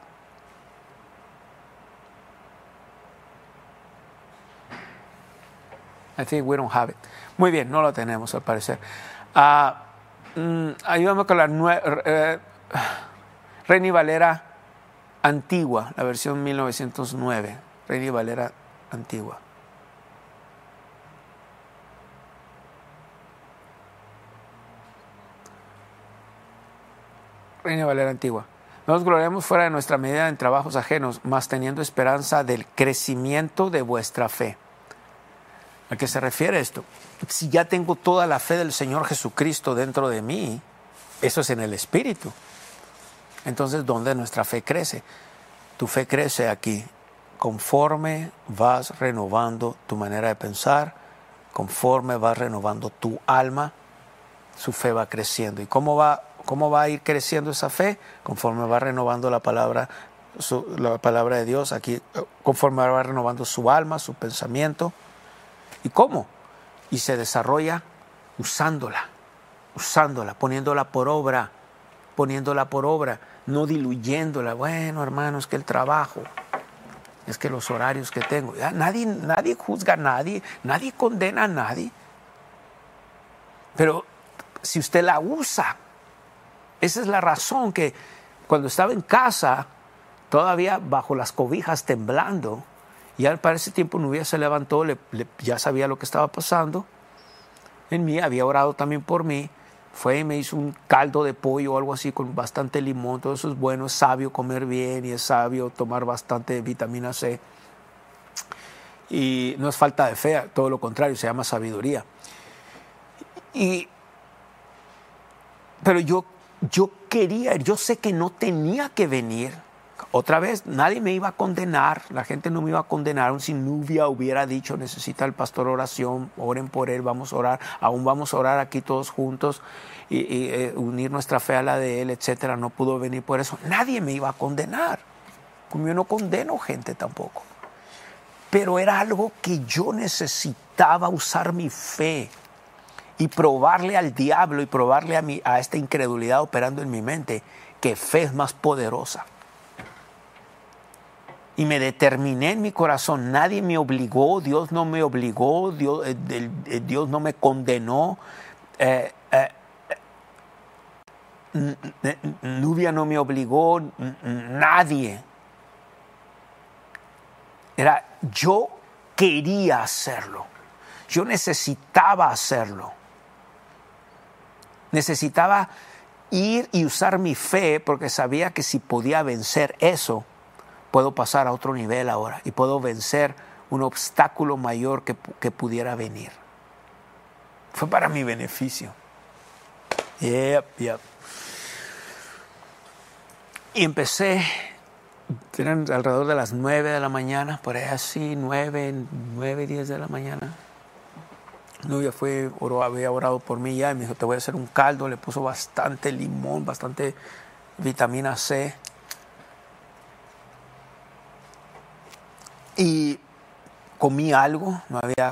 I think we don't have it. Muy bien, no lo tenemos al parecer. Uh, mm, ayúdame con la uh, Reina y Valera antigua, la versión mil novecientos nueve. Reina y Valera antigua. Reina y Valera antigua. No nos gloriamos fuera de nuestra medida en trabajos ajenos, mas teniendo esperanza del crecimiento de vuestra fe. ¿A qué se refiere esto? Si ya tengo toda la fe del Señor Jesucristo dentro de mí, eso es en el Espíritu. Entonces, ¿dónde nuestra fe crece? Tu fe crece aquí, conforme vas renovando tu manera de pensar, conforme vas renovando tu alma, su fe va creciendo. ¿Y cómo va, cómo va a ir creciendo esa fe? Conforme va renovando la palabra, su, la palabra de Dios, aquí, conforme va renovando su alma, su pensamiento. ¿Y cómo? Y se desarrolla usándola, usándola, poniéndola por obra, poniéndola por obra, no diluyéndola. Bueno, hermanos, que el trabajo, es que los horarios que tengo, ya, nadie, nadie juzga a nadie, nadie condena a nadie. Pero si usted la usa, esa es la razón que cuando estaba en casa, todavía bajo las cobijas temblando, ya para ese tiempo Nubia se levantó, le, le, ya sabía lo que estaba pasando en mí, había orado también por mí, fue y me hizo un caldo de pollo o algo así con bastante limón, todo eso es bueno, es sabio comer bien y es sabio tomar bastante vitamina C. Y no es falta de fe, todo lo contrario, se llama sabiduría. Y, pero yo, yo quería, yo sé que no tenía que venir. Otra vez, nadie me iba a condenar, la gente no me iba a condenar, aun si Nubia hubiera dicho, necesita el pastor oración, oren por él, vamos a orar, aún vamos a orar aquí todos juntos y, y eh, unir nuestra fe a la de él, etcétera. No pudo venir por eso, nadie me iba a condenar, como yo no condeno gente tampoco. Pero era algo que yo necesitaba usar mi fe y probarle al diablo y probarle a, mi, a esta incredulidad operando en mi mente que fe es más poderosa. Y me determiné en mi corazón, nadie me obligó, Dios no me obligó, Dios, eh, eh, Dios no me condenó, eh, eh, eh, Nubia no me obligó, nadie. Era yo quería hacerlo. Yo necesitaba hacerlo. Necesitaba ir y usar mi fe porque sabía que si podía vencer eso, puedo pasar a otro nivel ahora y puedo vencer un obstáculo mayor que, que pudiera venir. Fue para mi beneficio. Yep, yep. Y empecé, eran alrededor de las nueve de la mañana, por ahí así, nueve, nueve, diez de la mañana. Nubia fue, oró, había orado por mí ya y me dijo, te voy a hacer un caldo. Le puso bastante limón, bastante vitamina C. Y comí algo, no había,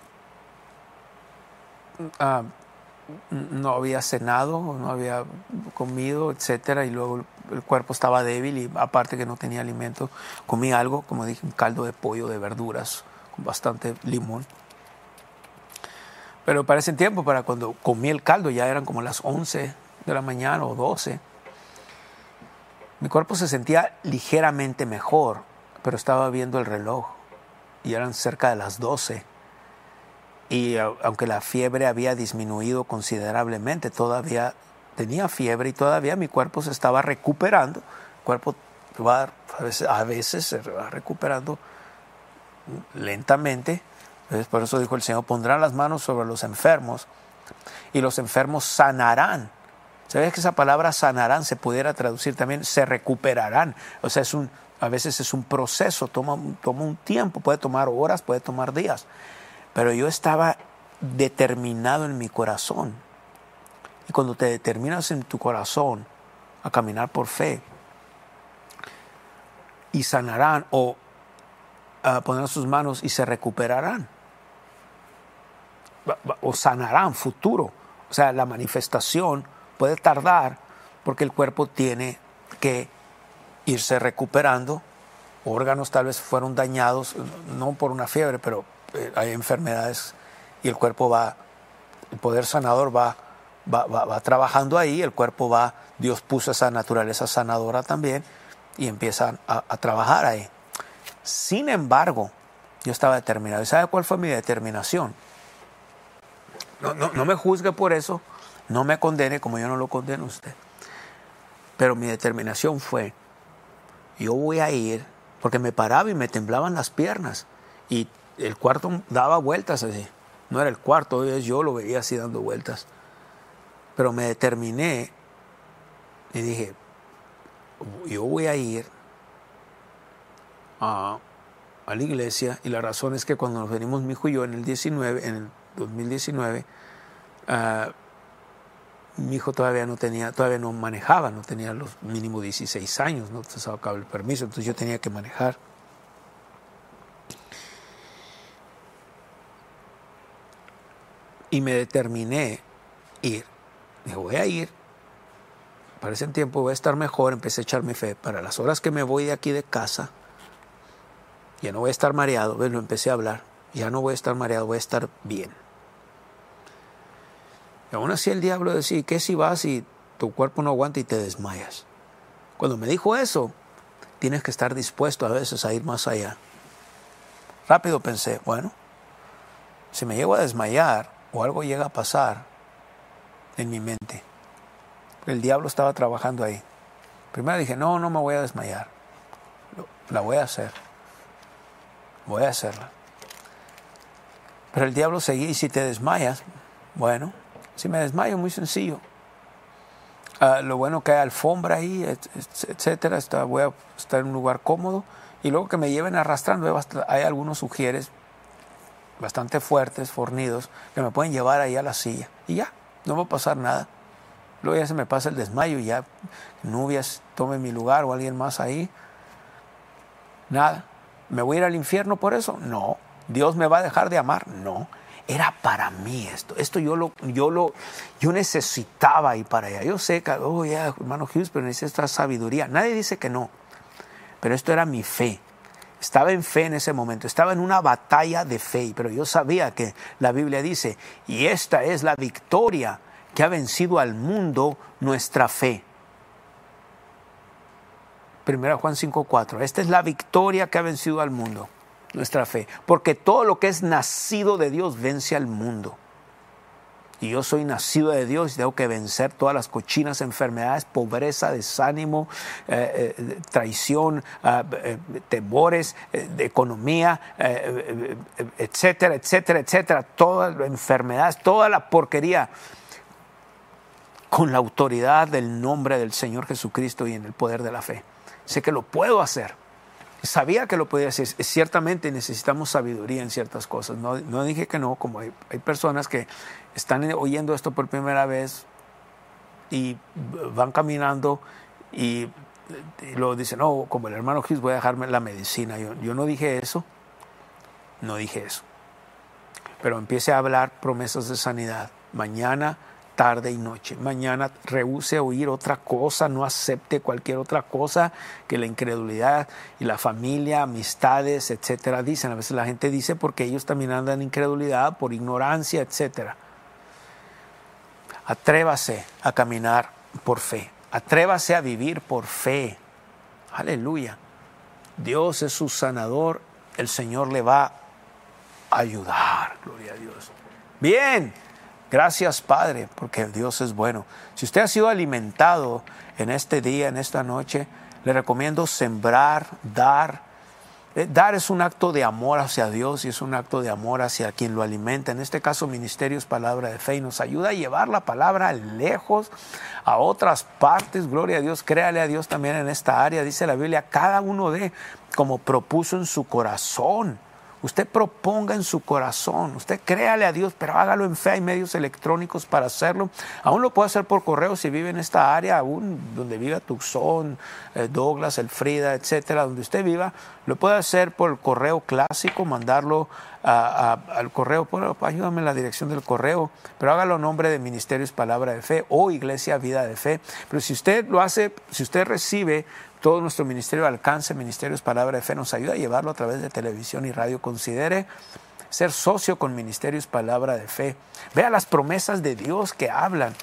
uh, no había cenado, no había comido, etcétera. Y luego el cuerpo estaba débil y aparte que no tenía alimento, comí algo, como dije, un caldo de pollo, de verduras, con bastante limón. Pero para ese tiempo, para cuando comí el caldo, ya eran como las once de la mañana o doce. Mi cuerpo se sentía ligeramente mejor, pero estaba viendo el reloj y eran cerca de las doce. Y aunque la fiebre había disminuido considerablemente, todavía tenía fiebre y todavía mi cuerpo se estaba recuperando. El cuerpo va, a veces, a veces se va recuperando lentamente. Entonces, por eso dijo el Señor, pondrán las manos sobre los enfermos y los enfermos sanarán. ¿Sabes que esa palabra sanarán se pudiera traducir también se recuperarán? O sea, es un, a veces es un proceso, toma, toma un tiempo, puede tomar horas, puede tomar días. Pero yo estaba determinado en mi corazón. Y cuando te determinas en tu corazón a caminar por fe y sanarán o uh, pondrán sus manos y se recuperarán. O sanarán futuro. O sea, la manifestación puede tardar porque el cuerpo tiene que irse recuperando. Órganos tal vez fueron dañados, no por una fiebre, pero eh, hay enfermedades y el cuerpo va, el poder sanador va, va, va, va trabajando ahí, el cuerpo va, Dios puso esa naturaleza sanadora también y empiezan a, a trabajar ahí. Sin embargo, yo estaba determinado. ¿Y sabe cuál fue mi determinación? No, no, no me juzgue por eso, no me condene como yo no lo condeno a usted. Pero mi determinación fue, yo voy a ir, porque me paraba y me temblaban las piernas. Y el cuarto daba vueltas así. No era el cuarto, yo lo veía así dando vueltas. Pero me determiné y dije, yo voy a ir a, a la iglesia. Y la razón es que cuando nos venimos mi hijo y yo en el diecinueve, en el dos mil diecinueve, uh, mi hijo todavía no tenía, todavía no manejaba, no tenía los mínimo dieciséis años, no se sacaba el permiso, entonces yo tenía que manejar. Y me determiné ir. Dije, voy a ir. Para ese tiempo voy a estar mejor, empecé a echar mi fe. Para las horas que me voy de aquí de casa, ya no voy a estar mareado, ¿ves? Lo empecé a hablar. Ya no voy a estar mareado, voy a estar bien. Y aún así el diablo decía, ¿qué si vas y tu cuerpo no aguanta y te desmayas? Cuando me dijo eso, tienes que estar dispuesto a veces a ir más allá. Rápido pensé, bueno, si me llego a desmayar o algo llega a pasar en mi mente, el diablo estaba trabajando ahí. Primero dije, no, no me voy a desmayar. La voy a hacer. Voy a hacerla. Pero el diablo seguía, y si te desmayas, bueno, si me desmayo, muy sencillo. Uh, lo bueno que hay alfombra ahí, et, et, etcétera. Está, voy a estar en un lugar cómodo. Y luego que me lleven arrastrando, hay algunos sugieres bastante fuertes, fornidos, que me pueden llevar ahí a la silla. Y ya, no va a pasar nada. Luego ya se me pasa el desmayo y ya Nubias tome mi lugar o alguien más ahí. Nada. ¿Me voy a ir al infierno por eso? No. ¿Dios me va a dejar de amar? No. Era para mí esto. Esto yo lo, yo lo, yo necesitaba ir para allá. Yo sé que, oh, ya, yeah, hermano Hughes, pero necesito esta sabiduría. Nadie dice que no. Pero esto era mi fe. Estaba en fe en ese momento. Estaba en una batalla de fe. Pero yo sabía que la Biblia dice, y esta es la victoria que ha vencido al mundo, nuestra fe. Primera Juan cinco cuatro. Esta es la victoria que ha vencido al mundo. nuestra fe. Porque todo lo que es nacido de Dios vence al mundo. Y yo soy nacido de Dios y tengo que vencer todas las cochinas enfermedades, pobreza, desánimo, eh, eh, traición, eh, eh, temores, eh, de economía, eh, eh, etcétera, etcétera, etcétera. Todas las enfermedades, toda la porquería. Con la autoridad del nombre del Señor Jesucristo y en el poder de la fe. Sé que lo puedo hacer. Sabía que lo podía hacer. Ciertamente necesitamos sabiduría en ciertas cosas. No, no dije que no, como hay, hay personas que están oyendo esto por primera vez y van caminando y, y luego dicen, no, como el hermano Hughes voy a dejarme la medicina. Yo, yo no dije eso. No dije eso. Pero empiece a hablar promesas de sanidad. Mañana, tarde y noche. Mañana rehúse a oír otra cosa, no acepte cualquier otra cosa que la incredulidad y la familia, amistades, etcétera, dicen. A veces la gente dice porque ellos también andan en incredulidad, por ignorancia, etcétera. Atrévase a caminar por fe. Atrévase a vivir por fe. Aleluya. Dios es su sanador. El Señor le va a ayudar. Gloria a Dios. Bien. Gracias, Padre, porque Dios es bueno. Si usted ha sido alimentado en este día, en esta noche, le recomiendo sembrar, dar. Eh, dar es un acto de amor hacia Dios y es un acto de amor hacia quien lo alimenta. En este caso, Ministerios Palabra de Fe, y nos ayuda a llevar la palabra lejos, a otras partes. Gloria a Dios, créale a Dios también en esta área. Dice la Biblia, cada uno dé como propuso en su corazón. Usted proponga en su corazón, usted créale a Dios, pero hágalo en fe. Hay medios electrónicos para hacerlo. Aún lo puede hacer por correo si vive en esta área, aún donde viva Tucson, eh, Douglas, Elfrida, etcétera, donde usted viva, lo puede hacer por el correo clásico, mandarlo a, a, al correo. Bueno, ayúdame en la dirección del correo, pero hágalo en nombre de Ministerios Palabra de Fe o Iglesia Vida de Fe. Pero si usted lo hace, si usted recibe todo nuestro ministerio de alcance, Ministerios Palabra de Fe, nos ayuda a llevarlo a través de televisión y radio. Considere ser socio con Ministerios Palabra de Fe. Vea las promesas de Dios que hablan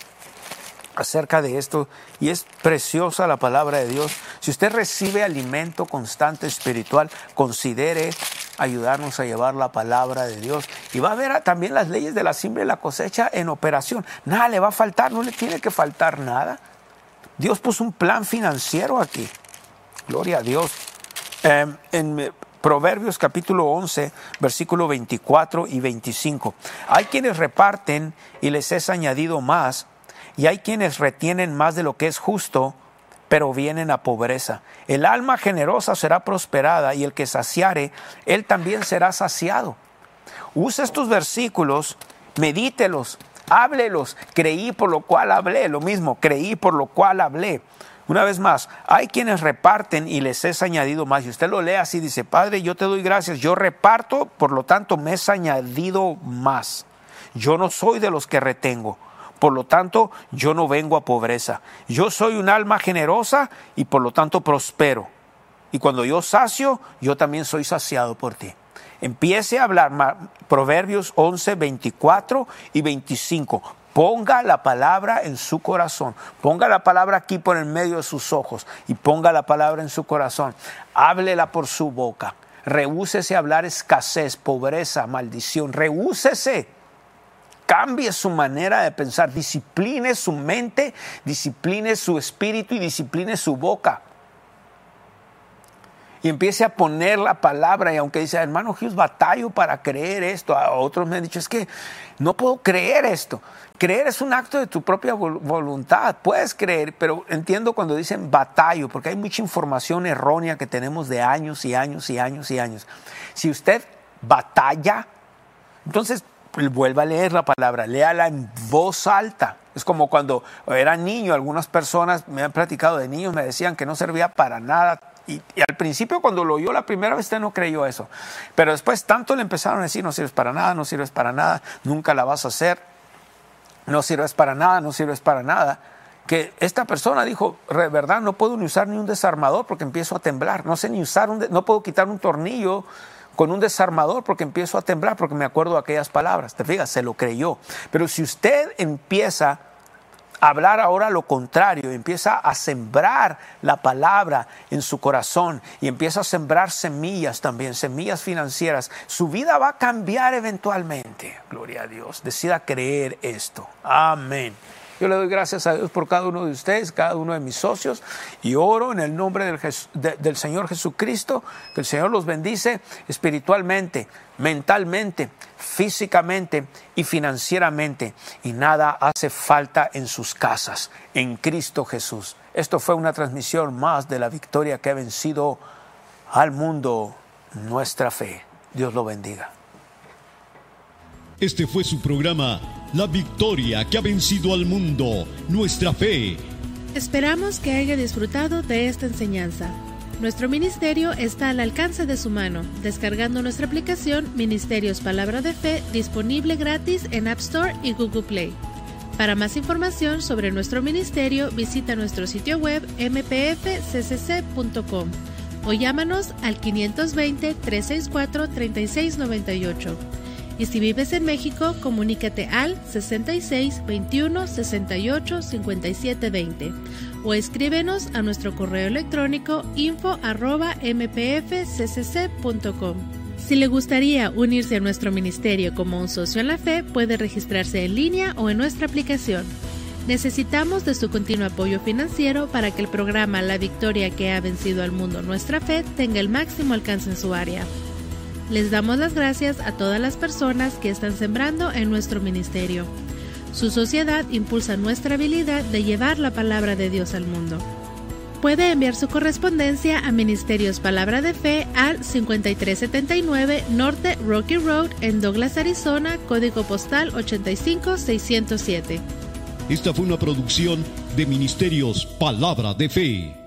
acerca de esto, y es preciosa la palabra de Dios. Si usted recibe alimento constante espiritual, considere ayudarnos a llevar la palabra de Dios, y va a ver también las leyes de la siembra y la cosecha en operación. Nada le va a faltar, no le tiene que faltar nada. Dios puso un plan financiero aquí. Gloria a Dios. Eh, en Proverbios capítulo once, versículo veinticuatro y veinticinco. Hay quienes reparten y les es añadido más, y hay quienes retienen más de lo que es justo, pero vienen a pobreza. El alma generosa será prosperada, y el que saciare, él también será saciado. Use estos versículos, medítelos, háblelos. Creí por lo cual hablé. Lo mismo, creí por lo cual hablé. Una vez más, hay quienes reparten y les es añadido más. Y usted lo lee así, dice, Padre, yo te doy gracias, yo reparto, por lo tanto me es añadido más. Yo no soy de los que retengo, por lo tanto yo no vengo a pobreza. Yo soy un alma generosa y por lo tanto prospero. Y cuando yo sacio, yo también soy saciado por ti. Empiece a hablar Proverbios once, veinticuatro y veinticinco. Ponga la palabra en su corazón. Ponga la palabra aquí por el medio de sus ojos y ponga la palabra en su corazón. Háblela por su boca. Rehúsese a hablar escasez, pobreza, maldición. Rehúsese. Cambie su manera de pensar. Discipline su mente, discipline su espíritu y discipline su boca. Y empiece a poner la palabra. Y aunque dice, hermano Hughes, batallo para creer esto. A otros me han dicho, es que no puedo creer esto. Creer es un acto de tu propia voluntad. Puedes creer, pero entiendo cuando dicen batallo, porque hay mucha información errónea que tenemos de años y años y años y años. Si usted batalla, entonces vuelva a leer la palabra, léala en voz alta. Es como cuando era niño, algunas personas me han platicado de niños, me decían que no servía para nada. Y, y al principio cuando lo oyó la primera vez usted no creyó eso, pero después tanto le empezaron a decir, no sirves para nada, no sirves para nada, nunca la vas a hacer, no sirves para nada, no sirves para nada, que esta persona dijo, verdad, no puedo ni usar ni un desarmador porque empiezo a temblar, no sé ni usar un, no puedo quitar un tornillo con un desarmador porque empiezo a temblar, porque me acuerdo de aquellas palabras. Te fijas, se lo creyó. Pero si usted empieza a hablar ahora lo contrario, empieza a sembrar la palabra en su corazón y empieza a sembrar semillas también, semillas financieras. Su vida va a cambiar eventualmente. Gloria a Dios. Decida creer esto. Amén. Yo le doy gracias a Dios por cada uno de ustedes, cada uno de mis socios, y oro en el nombre del, Jes- de, del Señor Jesucristo, que el Señor los bendice espiritualmente, mentalmente, físicamente y financieramente, y nada hace falta en sus casas, en Cristo Jesús. Esto fue una transmisión más de la victoria que ha vencido al mundo, nuestra fe. Dios lo bendiga. Este fue su programa, La Victoria que ha vencido al mundo, nuestra fe. Esperamos que haya disfrutado de esta enseñanza. Nuestro ministerio está al alcance de su mano, descargando nuestra aplicación Ministerios Palabra de Fe, disponible gratis en App Store y Google Play. Para más información sobre nuestro ministerio, visita nuestro sitio web eme pe efe ce ce ce punto com o llámanos al quinientos veinte, trescientos sesenta y cuatro, treinta y seis noventa y ocho. Y si vives en México, comunícate al sesenta y seis, veintiuno, sesenta y ocho, cincuenta y siete veinte o escríbenos a nuestro correo electrónico info arroba eme pe efe ce ce ce punto com. Si le gustaría unirse a nuestro ministerio como un socio en la fe, puede registrarse en línea o en nuestra aplicación. Necesitamos de su continuo apoyo financiero para que el programa La Victoria que ha vencido al mundo, nuestra fe, tenga el máximo alcance en su área. Les damos las gracias a todas las personas que están sembrando en nuestro ministerio. Su sociedad impulsa nuestra habilidad de llevar la palabra de Dios al mundo. Puede enviar su correspondencia a Ministerios Palabra de Fe al cincuenta y tres setenta y nueve Norte Rocky Road en Douglas, Arizona, código postal ochenta y cinco seiscientos siete. Esta fue una producción de Ministerios Palabra de Fe.